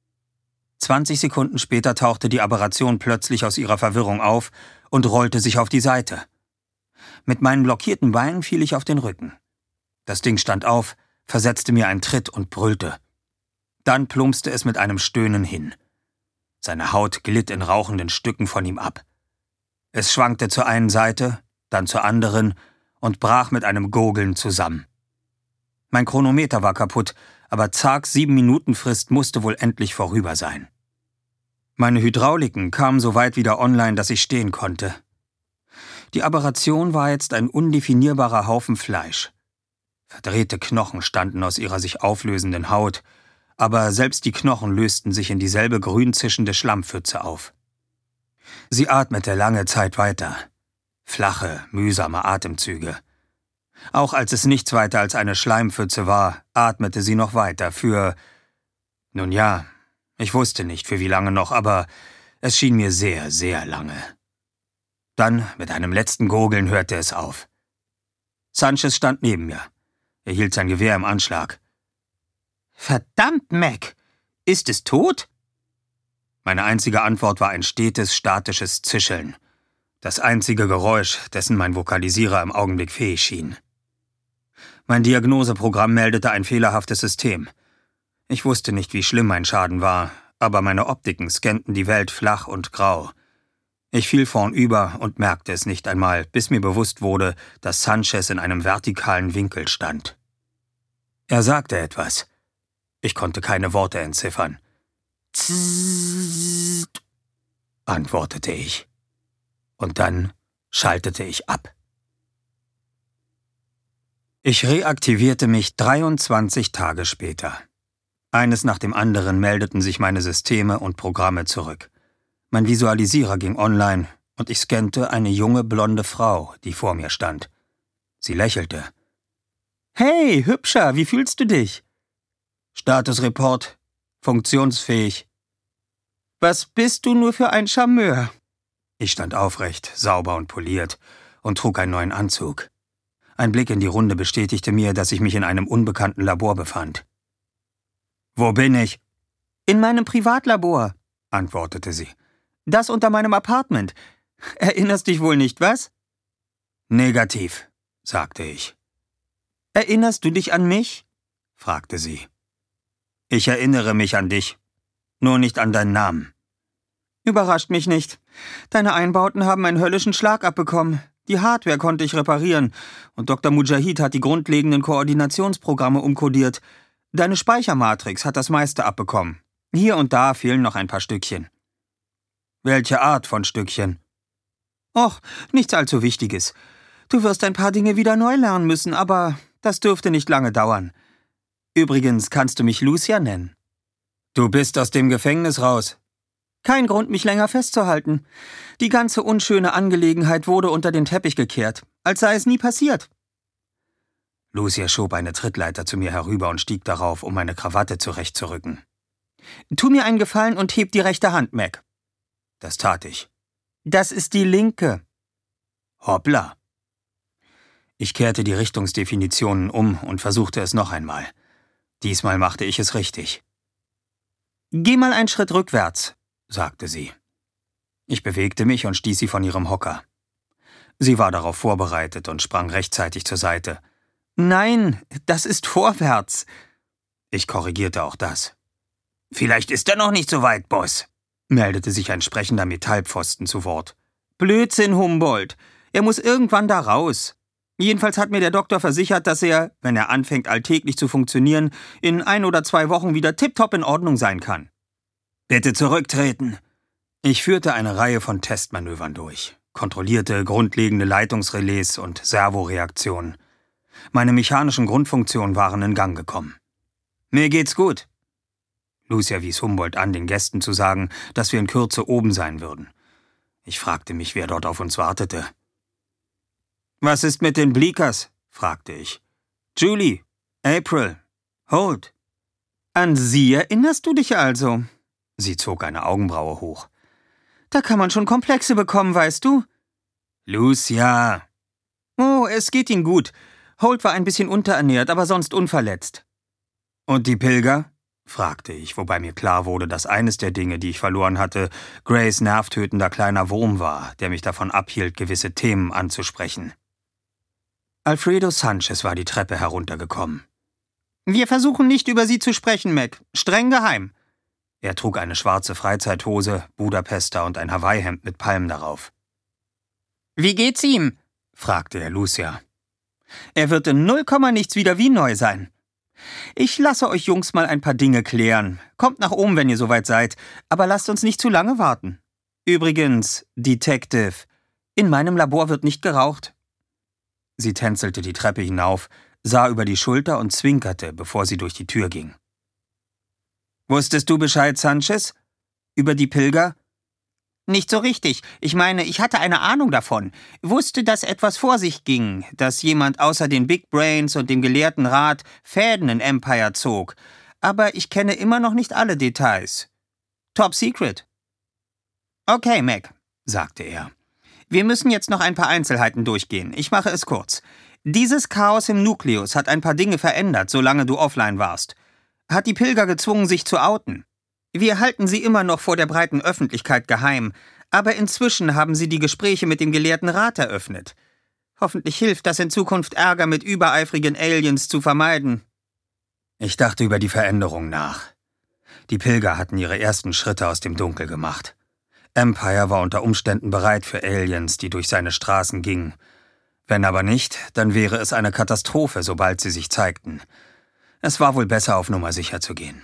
20 Sekunden später tauchte die Aberration plötzlich aus ihrer Verwirrung auf und rollte sich auf die Seite. Mit meinen blockierten Beinen fiel ich auf den Rücken. Das Ding stand auf, versetzte mir einen Tritt und brüllte. Dann plumpste es mit einem Stöhnen hin. Seine Haut glitt in rauchenden Stücken von ihm ab. Es schwankte zur einen Seite, dann zur anderen und brach mit einem Gurgeln zusammen. Mein Chronometer war kaputt, aber Zarks 7-Minuten-Frist musste wohl endlich vorüber sein. Meine Hydrauliken kamen so weit wieder online, dass ich stehen konnte. Die Aberration war jetzt ein undefinierbarer Haufen Fleisch. Verdrehte Knochen standen aus ihrer sich auflösenden Haut, aber selbst die Knochen lösten sich in dieselbe grün zischende Schlammpfütze auf. Sie atmete lange Zeit weiter. Flache, mühsame Atemzüge. Auch als es nichts weiter als eine Schleimpfütze war, atmete sie noch weiter nun ja, ich wusste nicht, für wie lange noch, aber es schien mir sehr, sehr lange. Dann, mit einem letzten Gurgeln, hörte es auf. Sanchez stand neben mir. Er hielt sein Gewehr im Anschlag. »Verdammt, Mac! Ist es tot?« Meine einzige Antwort war ein stetes, statisches Zischeln. Das einzige Geräusch, dessen mein Vokalisierer im Augenblick fähig schien. Mein Diagnoseprogramm meldete ein fehlerhaftes System. Ich wusste nicht, wie schlimm mein Schaden war, aber meine Optiken scannten die Welt flach und grau. Ich fiel vornüber und merkte es nicht einmal, bis mir bewusst wurde, dass Sanchez in einem vertikalen Winkel stand. Er sagte etwas. Ich konnte keine Worte entziffern. »Zzzzt«, antwortete ich. Und dann schaltete ich ab. Ich reaktivierte mich 23 Tage später. Eines nach dem anderen meldeten sich meine Systeme und Programme zurück. Mein Visualisierer ging online und ich scannte eine junge, blonde Frau, die vor mir stand. Sie lächelte. »Hey, Hübscher, wie fühlst du dich?« »Statusreport. Funktionsfähig.« »Was bist du nur für ein Charmeur?« Ich stand aufrecht, sauber und poliert und trug einen neuen Anzug. Ein Blick in die Runde bestätigte mir, dass ich mich in einem unbekannten Labor befand. »Wo bin ich?« »In meinem Privatlabor«, antwortete sie. »Das unter meinem Apartment. Erinnerst dich wohl nicht, was?« »Negativ«, sagte ich. »Erinnerst du dich an mich?« fragte sie. »Ich erinnere mich an dich, nur nicht an deinen Namen.« »Überrascht mich nicht. Deine Einbauten haben einen höllischen Schlag abbekommen. Die Hardware konnte ich reparieren und Dr. Mujahid hat die grundlegenden Koordinationsprogramme umkodiert. Deine Speichermatrix hat das meiste abbekommen. Hier und da fehlen noch ein paar Stückchen.« »Welche Art von Stückchen?« »Och, nichts allzu Wichtiges. Du wirst ein paar Dinge wieder neu lernen müssen, aber das dürfte nicht lange dauern. Übrigens kannst du mich Lucia nennen.« »Du bist aus dem Gefängnis raus.« »Kein Grund, mich länger festzuhalten. Die ganze unschöne Angelegenheit wurde unter den Teppich gekehrt, als sei es nie passiert.« Lucia schob eine Trittleiter zu mir herüber und stieg darauf, um meine Krawatte zurechtzurücken. »Tu mir einen Gefallen und heb die rechte Hand, Mac.« Das tat ich. »Das ist die linke.« »Hoppla.« Ich kehrte die Richtungsdefinitionen um und versuchte es noch einmal. Diesmal machte ich es richtig. »Geh mal einen Schritt rückwärts«, sagte sie. Ich bewegte mich und stieß sie von ihrem Hocker. Sie war darauf vorbereitet und sprang rechtzeitig zur Seite. »Nein, das ist vorwärts.« Ich korrigierte auch das. »Vielleicht ist er noch nicht so weit, Boss«, meldete sich ein sprechender Metallpfosten zu Wort. »Blödsinn, Humboldt. Er muss irgendwann da raus. Jedenfalls hat mir der Doktor versichert, dass er, wenn er anfängt alltäglich zu funktionieren, in 1 oder 2 Wochen wieder tipptopp in Ordnung sein kann.« »Bitte zurücktreten.« Ich führte eine Reihe von Testmanövern durch, kontrollierte grundlegende Leitungsrelais und Servoreaktionen. Meine mechanischen Grundfunktionen waren in Gang gekommen. »Mir geht's gut.« Lucia wies Humboldt an, den Gästen zu sagen, dass wir in Kürze oben sein würden. Ich fragte mich, wer dort auf uns wartete. »Was ist mit den Bleakers?« fragte ich. »Julie, April, Holt.« »An sie erinnerst du dich also?« Sie zog eine Augenbraue hoch. »Da kann man schon Komplexe bekommen, weißt du?« »Lucia!« »Oh, es geht ihm gut. Holt war ein bisschen unterernährt, aber sonst unverletzt.« »Und die Pilger?« fragte ich, wobei mir klar wurde, dass eines der Dinge, die ich verloren hatte, Grays nervtötender kleiner Wurm war, der mich davon abhielt, gewisse Themen anzusprechen. Alfredo Sanchez war die Treppe heruntergekommen. »Wir versuchen nicht, über Sie zu sprechen, Mac. Streng geheim.« Er trug eine schwarze Freizeithose, Budapester und ein Hawaii-Hemd mit Palmen darauf. »Wie geht's ihm?« fragte er Lucia. »Er wird in 0, nichts wieder wie neu sein. Ich lasse euch Jungs mal ein paar Dinge klären. Kommt nach oben, wenn ihr soweit seid, aber lasst uns nicht zu lange warten. Übrigens, Detective, in meinem Labor wird nicht geraucht.« Sie tänzelte die Treppe hinauf, sah über die Schulter und zwinkerte, bevor sie durch die Tür ging. »Wusstest du Bescheid, Sanchez? Über die Pilger?« »Nicht so richtig. Ich meine, ich hatte eine Ahnung davon. Wusste, dass etwas vor sich ging, dass jemand außer den Big Brains und dem gelehrten Rat Fäden in Empire zog. Aber ich kenne immer noch nicht alle Details. Top Secret.« »Okay, Mac«, sagte er. »Wir müssen jetzt noch ein paar Einzelheiten durchgehen. Ich mache es kurz. Dieses Chaos im Nukleus hat ein paar Dinge verändert, solange du offline warst. Hat die Pilger gezwungen, sich zu outen. Wir halten sie immer noch vor der breiten Öffentlichkeit geheim, aber inzwischen haben sie die Gespräche mit dem gelehrten Rat eröffnet. Hoffentlich hilft das in Zukunft, Ärger mit übereifrigen Aliens zu vermeiden.« Ich dachte über die Veränderung nach. Die Pilger hatten ihre ersten Schritte aus dem Dunkel gemacht. Empire war unter Umständen bereit für Aliens, die durch seine Straßen gingen. Wenn aber nicht, dann wäre es eine Katastrophe, sobald sie sich zeigten. Es war wohl besser, auf Nummer sicher zu gehen.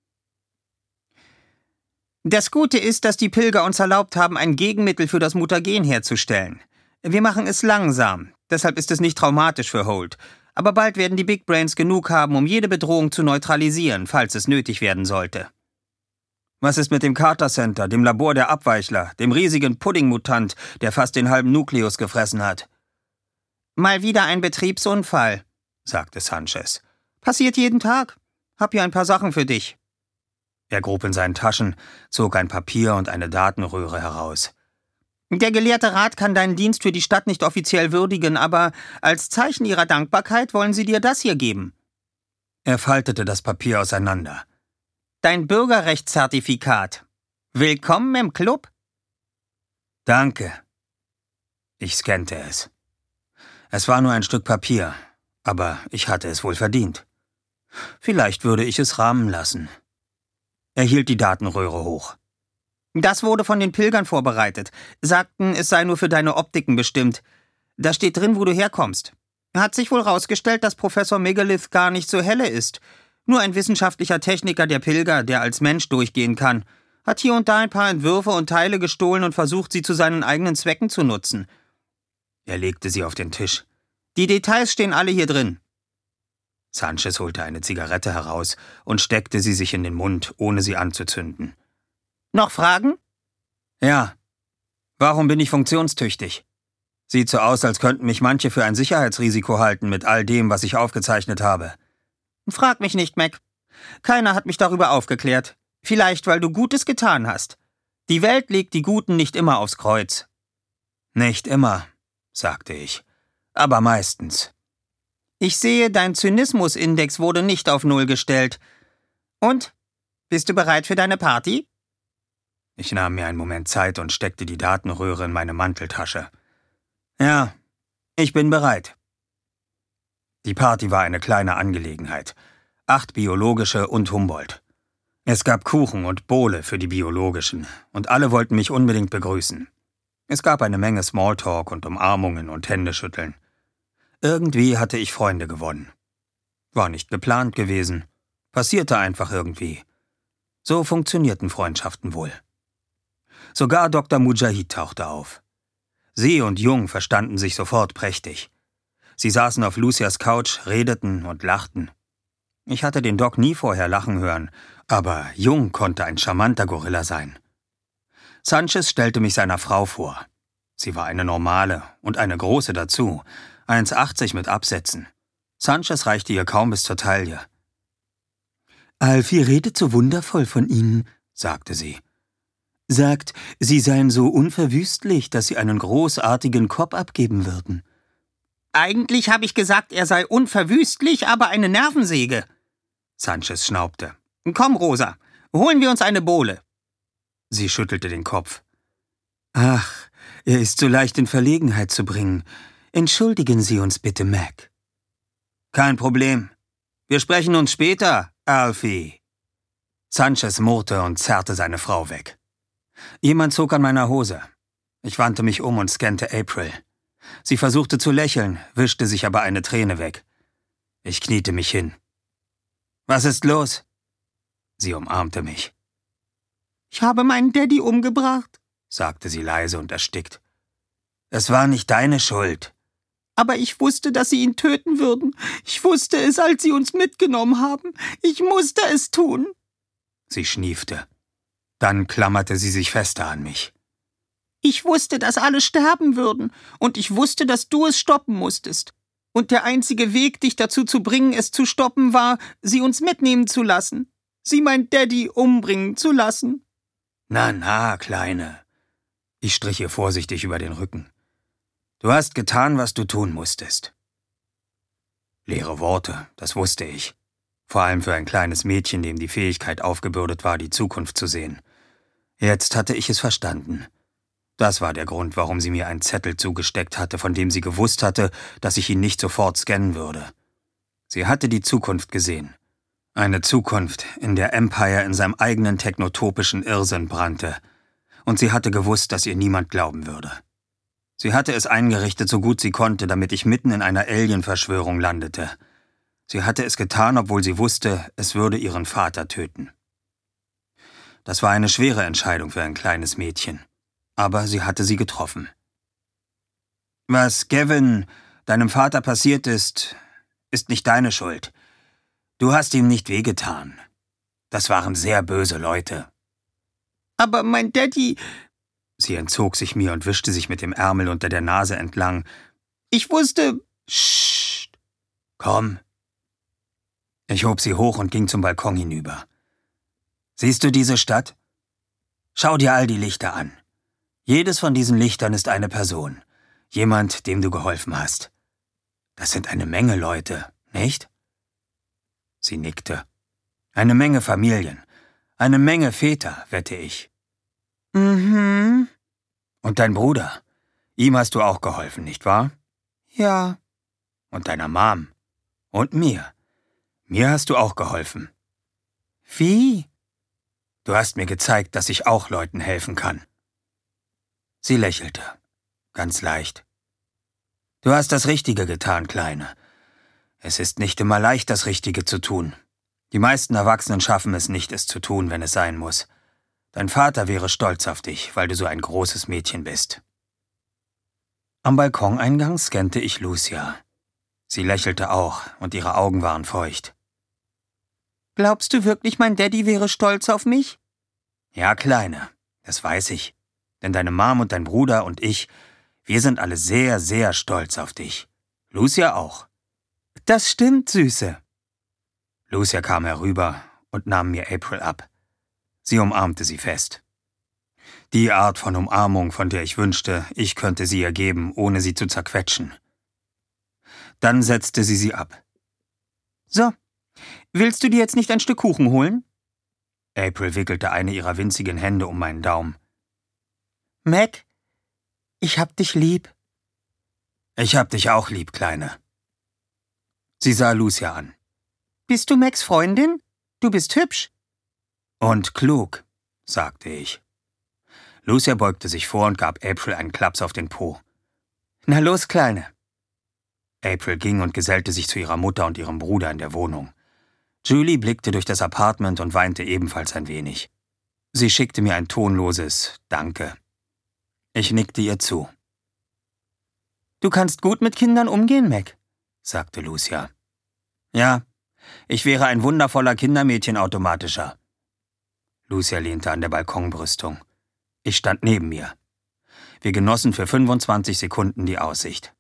Das Gute ist, dass die Pilger uns erlaubt haben, ein Gegenmittel für das Mutagen herzustellen. Wir machen es langsam, deshalb ist es nicht traumatisch für Holt. Aber bald werden die Big Brains genug haben, um jede Bedrohung zu neutralisieren, falls es nötig werden sollte. Was ist mit dem Carter Center, dem Labor der Abweichler, dem riesigen Pudding-Mutant, der fast den halben Nukleus gefressen hat? Mal wieder ein Betriebsunfall, sagte Sanchez. Passiert jeden Tag. Hab hier ein paar Sachen für dich. Er grub in seinen Taschen, zog ein Papier und eine Datenröhre heraus. Der gelehrte Rat kann deinen Dienst für die Stadt nicht offiziell würdigen, aber als Zeichen ihrer Dankbarkeit wollen sie dir das hier geben. Er faltete das Papier auseinander. Dein Bürgerrechtszertifikat. Willkommen im Club. Danke. Ich scannte es. Es war nur ein Stück Papier, aber ich hatte es wohl verdient. Vielleicht würde ich es rahmen lassen. Er hielt die Datenröhre hoch. Das wurde von den Pilgern vorbereitet. Sagten, es sei nur für deine Optiken bestimmt. Da steht drin, wo du herkommst. Hat sich wohl rausgestellt, dass Professor Megalith gar nicht so helle ist. Nur ein wissenschaftlicher Techniker der Pilger, der als Mensch durchgehen kann. Hat hier und da ein paar Entwürfe und Teile gestohlen und versucht, sie zu seinen eigenen Zwecken zu nutzen. Er legte sie auf den Tisch. Die Details stehen alle hier drin. Sanchez holte eine Zigarette heraus und steckte sie sich in den Mund, ohne sie anzuzünden. Noch Fragen? Ja. Warum bin ich funktionstüchtig? Sieht so aus, als könnten mich manche für ein Sicherheitsrisiko halten mit all dem, was ich aufgezeichnet habe. Frag mich nicht, Mac. Keiner hat mich darüber aufgeklärt. Vielleicht, weil du Gutes getan hast. Die Welt legt die Guten nicht immer aufs Kreuz. Nicht immer, sagte ich. Aber meistens. Ich sehe, dein Zynismusindex wurde nicht auf 0 gestellt. Und? Bist du bereit für deine Party? Ich nahm mir einen Moment Zeit und steckte die Datenröhre in meine Manteltasche. Ja, ich bin bereit. Die Party war eine kleine Angelegenheit. 8 biologische und Humboldt. Es gab Kuchen und Bowle für die biologischen, und alle wollten mich unbedingt begrüßen. Es gab eine Menge Smalltalk und Umarmungen und Händeschütteln. Irgendwie hatte ich Freunde gewonnen. War nicht geplant gewesen, passierte einfach irgendwie. So funktionierten Freundschaften wohl. Sogar Dr. Mujahid tauchte auf. Sie und Jung verstanden sich sofort prächtig. Sie saßen auf Lucias Couch, redeten und lachten. Ich hatte den Doc nie vorher lachen hören, aber Jung konnte ein charmanter Gorilla sein. Sanchez stellte mich seiner Frau vor. Sie war eine normale und eine große dazu, 1,80 mit Absätzen. Sanchez reichte ihr kaum bis zur Taille. »Alfie redet so wundervoll von Ihnen«, sagte sie. »Sagt, Sie seien so unverwüstlich, dass Sie einen großartigen Kopf abgeben würden.« »Eigentlich habe ich gesagt, er sei unverwüstlich, aber eine Nervensäge.« Sanchez schnaubte. »Komm, Rosa, holen wir uns eine Bowle.« Sie schüttelte den Kopf. »Ach, er ist so leicht in Verlegenheit zu bringen. Entschuldigen Sie uns bitte, Mac.« »Kein Problem. Wir sprechen uns später, Alfie.« Sanchez murrte und zerrte seine Frau weg. Jemand zog an meiner Hose. Ich wandte mich um und scannte April. Sie versuchte zu lächeln, wischte sich aber eine Träne weg. Ich kniete mich hin. »Was ist los?« Sie umarmte mich. »Ich habe meinen Daddy umgebracht«, sagte sie leise und erstickt. »Es war nicht deine Schuld.« »Aber ich wusste, dass sie ihn töten würden. Ich wusste es, als sie uns mitgenommen haben. Ich musste es tun.« Sie schniefte. Dann klammerte sie sich fester an mich. »Ich wusste, dass alle sterben würden. Und ich wusste, dass du es stoppen musstest. Und der einzige Weg, dich dazu zu bringen, es zu stoppen, war, sie uns mitnehmen zu lassen. Sie mein Daddy umbringen zu lassen.« »Na, Kleine.« Ich strich ihr vorsichtig über den Rücken. »Du hast getan, was du tun musstest.« Leere Worte, das wusste ich. Vor allem für ein kleines Mädchen, dem die Fähigkeit aufgebürdet war, die Zukunft zu sehen. Jetzt hatte ich es verstanden. Das war der Grund, warum sie mir einen Zettel zugesteckt hatte, von dem sie gewusst hatte, dass ich ihn nicht sofort scannen würde. Sie hatte die Zukunft gesehen. Eine Zukunft, in der Empire in seinem eigenen technotopischen Irrsinn brannte. Und sie hatte gewusst, dass ihr niemand glauben würde. Sie hatte es eingerichtet, so gut sie konnte, damit ich mitten in einer Alien-Verschwörung landete. Sie hatte es getan, obwohl sie wusste, es würde ihren Vater töten. Das war eine schwere Entscheidung für ein kleines Mädchen. Aber sie hatte sie getroffen. »Was Gavin, deinem Vater passiert ist, ist nicht deine Schuld. Du hast ihm nicht wehgetan. Das waren sehr böse Leute.« »Aber mein Daddy...« Sie entzog sich mir und wischte sich mit dem Ärmel unter der Nase entlang. »Ich wusste...« »Psst! Komm!« Ich hob sie hoch und ging zum Balkon hinüber. »Siehst du diese Stadt? Schau dir all die Lichter an. Jedes von diesen Lichtern ist eine Person. Jemand, dem du geholfen hast. Das sind eine Menge Leute, nicht?« Sie nickte. »Eine Menge Familien. Eine Menge Väter, wette ich.« »Mhm.« »Und dein Bruder? Ihm hast du auch geholfen, nicht wahr?« »Ja.« »Und deiner Mom? Und mir? Mir hast du auch geholfen.« »Wie?« »Du hast mir gezeigt, dass ich auch Leuten helfen kann.« Sie lächelte. Ganz leicht. »Du hast das Richtige getan, Kleine. Es ist nicht immer leicht, das Richtige zu tun. Die meisten Erwachsenen schaffen es nicht, es zu tun, wenn es sein muss. Dein Vater wäre stolz auf dich, weil du so ein großes Mädchen bist.« Am Balkoneingang scannte ich Lucia. Sie lächelte auch, und ihre Augen waren feucht. »Glaubst du wirklich, mein Daddy wäre stolz auf mich?« »Ja, Kleine, das weiß ich. Denn deine Mom und dein Bruder und ich, wir sind alle sehr, sehr stolz auf dich. Lucia auch.« »Das stimmt, Süße.« Lucia kam herüber und nahm mir April ab. Sie umarmte sie fest. Die Art von Umarmung, von der ich wünschte, ich könnte sie ihr geben, ohne sie zu zerquetschen. Dann setzte sie ab. »So, willst du dir jetzt nicht ein Stück Kuchen holen?« April wickelte eine ihrer winzigen Hände um meinen Daumen. »Mac, ich hab dich lieb.« »Ich hab dich auch lieb, Kleine.« Sie sah Lucia an. »Bist du Macs Freundin? Du bist hübsch.« »Und klug«, sagte ich. Lucia beugte sich vor und gab April einen Klaps auf den Po. »Na los, Kleine.« April ging und gesellte sich zu ihrer Mutter und ihrem Bruder in der Wohnung. Julie blickte durch das Apartment und weinte ebenfalls ein wenig. Sie schickte mir ein tonloses Danke. Ich nickte ihr zu. »Du kannst gut mit Kindern umgehen, Mac«, sagte Lucia. »Ja, ich wäre ein wundervoller Kindermädchenautomatischer.« Lucia lehnte an der Balkonbrüstung. Ich stand neben mir. Wir genossen für 25 Sekunden die Aussicht.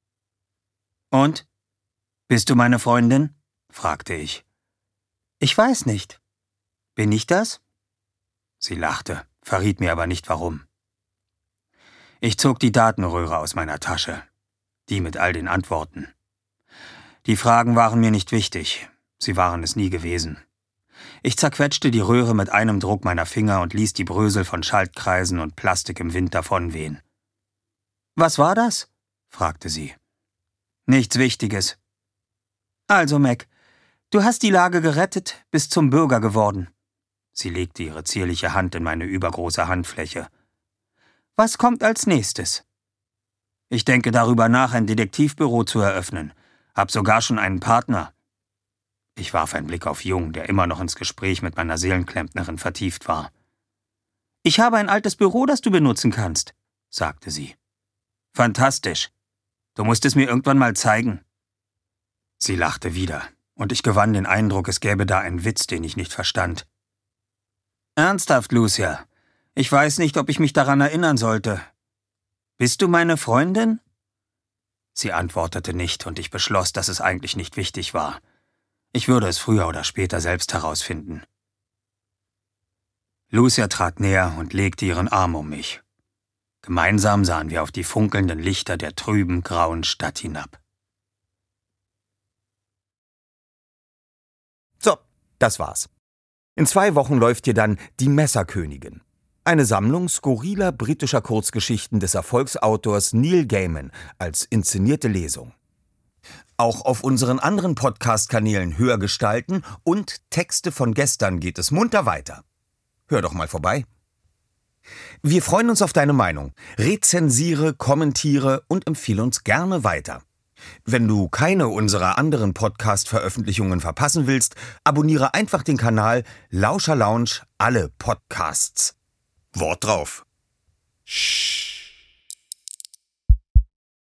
»Und? Bist du meine Freundin?« fragte ich. »Ich weiß nicht. Bin ich das?« Sie lachte, verriet mir aber nicht warum. Ich zog die Datenröhre aus meiner Tasche. Die mit all den Antworten. Die Fragen waren mir nicht wichtig. Sie waren es nie gewesen. Ich zerquetschte die Röhre mit einem Druck meiner Finger und ließ die Brösel von Schaltkreisen und Plastik im Wind davonwehen. »Was war das?« fragte sie. »Nichts Wichtiges.« »Also, Mac, du hast die Lage gerettet, bist zum Bürger geworden.« Sie legte ihre zierliche Hand in meine übergroße Handfläche. »Was kommt als nächstes?« »Ich denke darüber nach, ein Detektivbüro zu eröffnen. Hab sogar schon einen Partner.« Ich warf einen Blick auf Jung, der immer noch ins Gespräch mit meiner Seelenklempnerin vertieft war. »Ich habe ein altes Büro, das du benutzen kannst«, sagte sie. »Fantastisch. Du musst es mir irgendwann mal zeigen.« Sie lachte wieder, und ich gewann den Eindruck, es gäbe da einen Witz, den ich nicht verstand. »Ernsthaft, Lucia? Ich weiß nicht, ob ich mich daran erinnern sollte. Bist du meine Freundin?« Sie antwortete nicht, und ich beschloss, dass es eigentlich nicht wichtig war. Ich würde es früher oder später selbst herausfinden. Lucia trat näher und legte ihren Arm um mich. Gemeinsam sahen wir auf die funkelnden Lichter der trüben, grauen Stadt hinab. So, das war's. In 2 Wochen läuft hier dann Die Messerkönigin. Eine Sammlung skurriler britischer Kurzgeschichten des Erfolgsautors Neil Gaiman als inszenierte Lesung. Auch auf unseren anderen Podcast-Kanälen Hörgestalten und Texte von gestern geht es munter weiter. Hör doch mal vorbei. Wir freuen uns auf deine Meinung. Rezensiere, kommentiere und empfehle uns gerne weiter. Wenn du keine unserer anderen Podcast-Veröffentlichungen verpassen willst, abonniere einfach den Kanal Lauscher Lounge alle Podcasts. Wort drauf. Shh.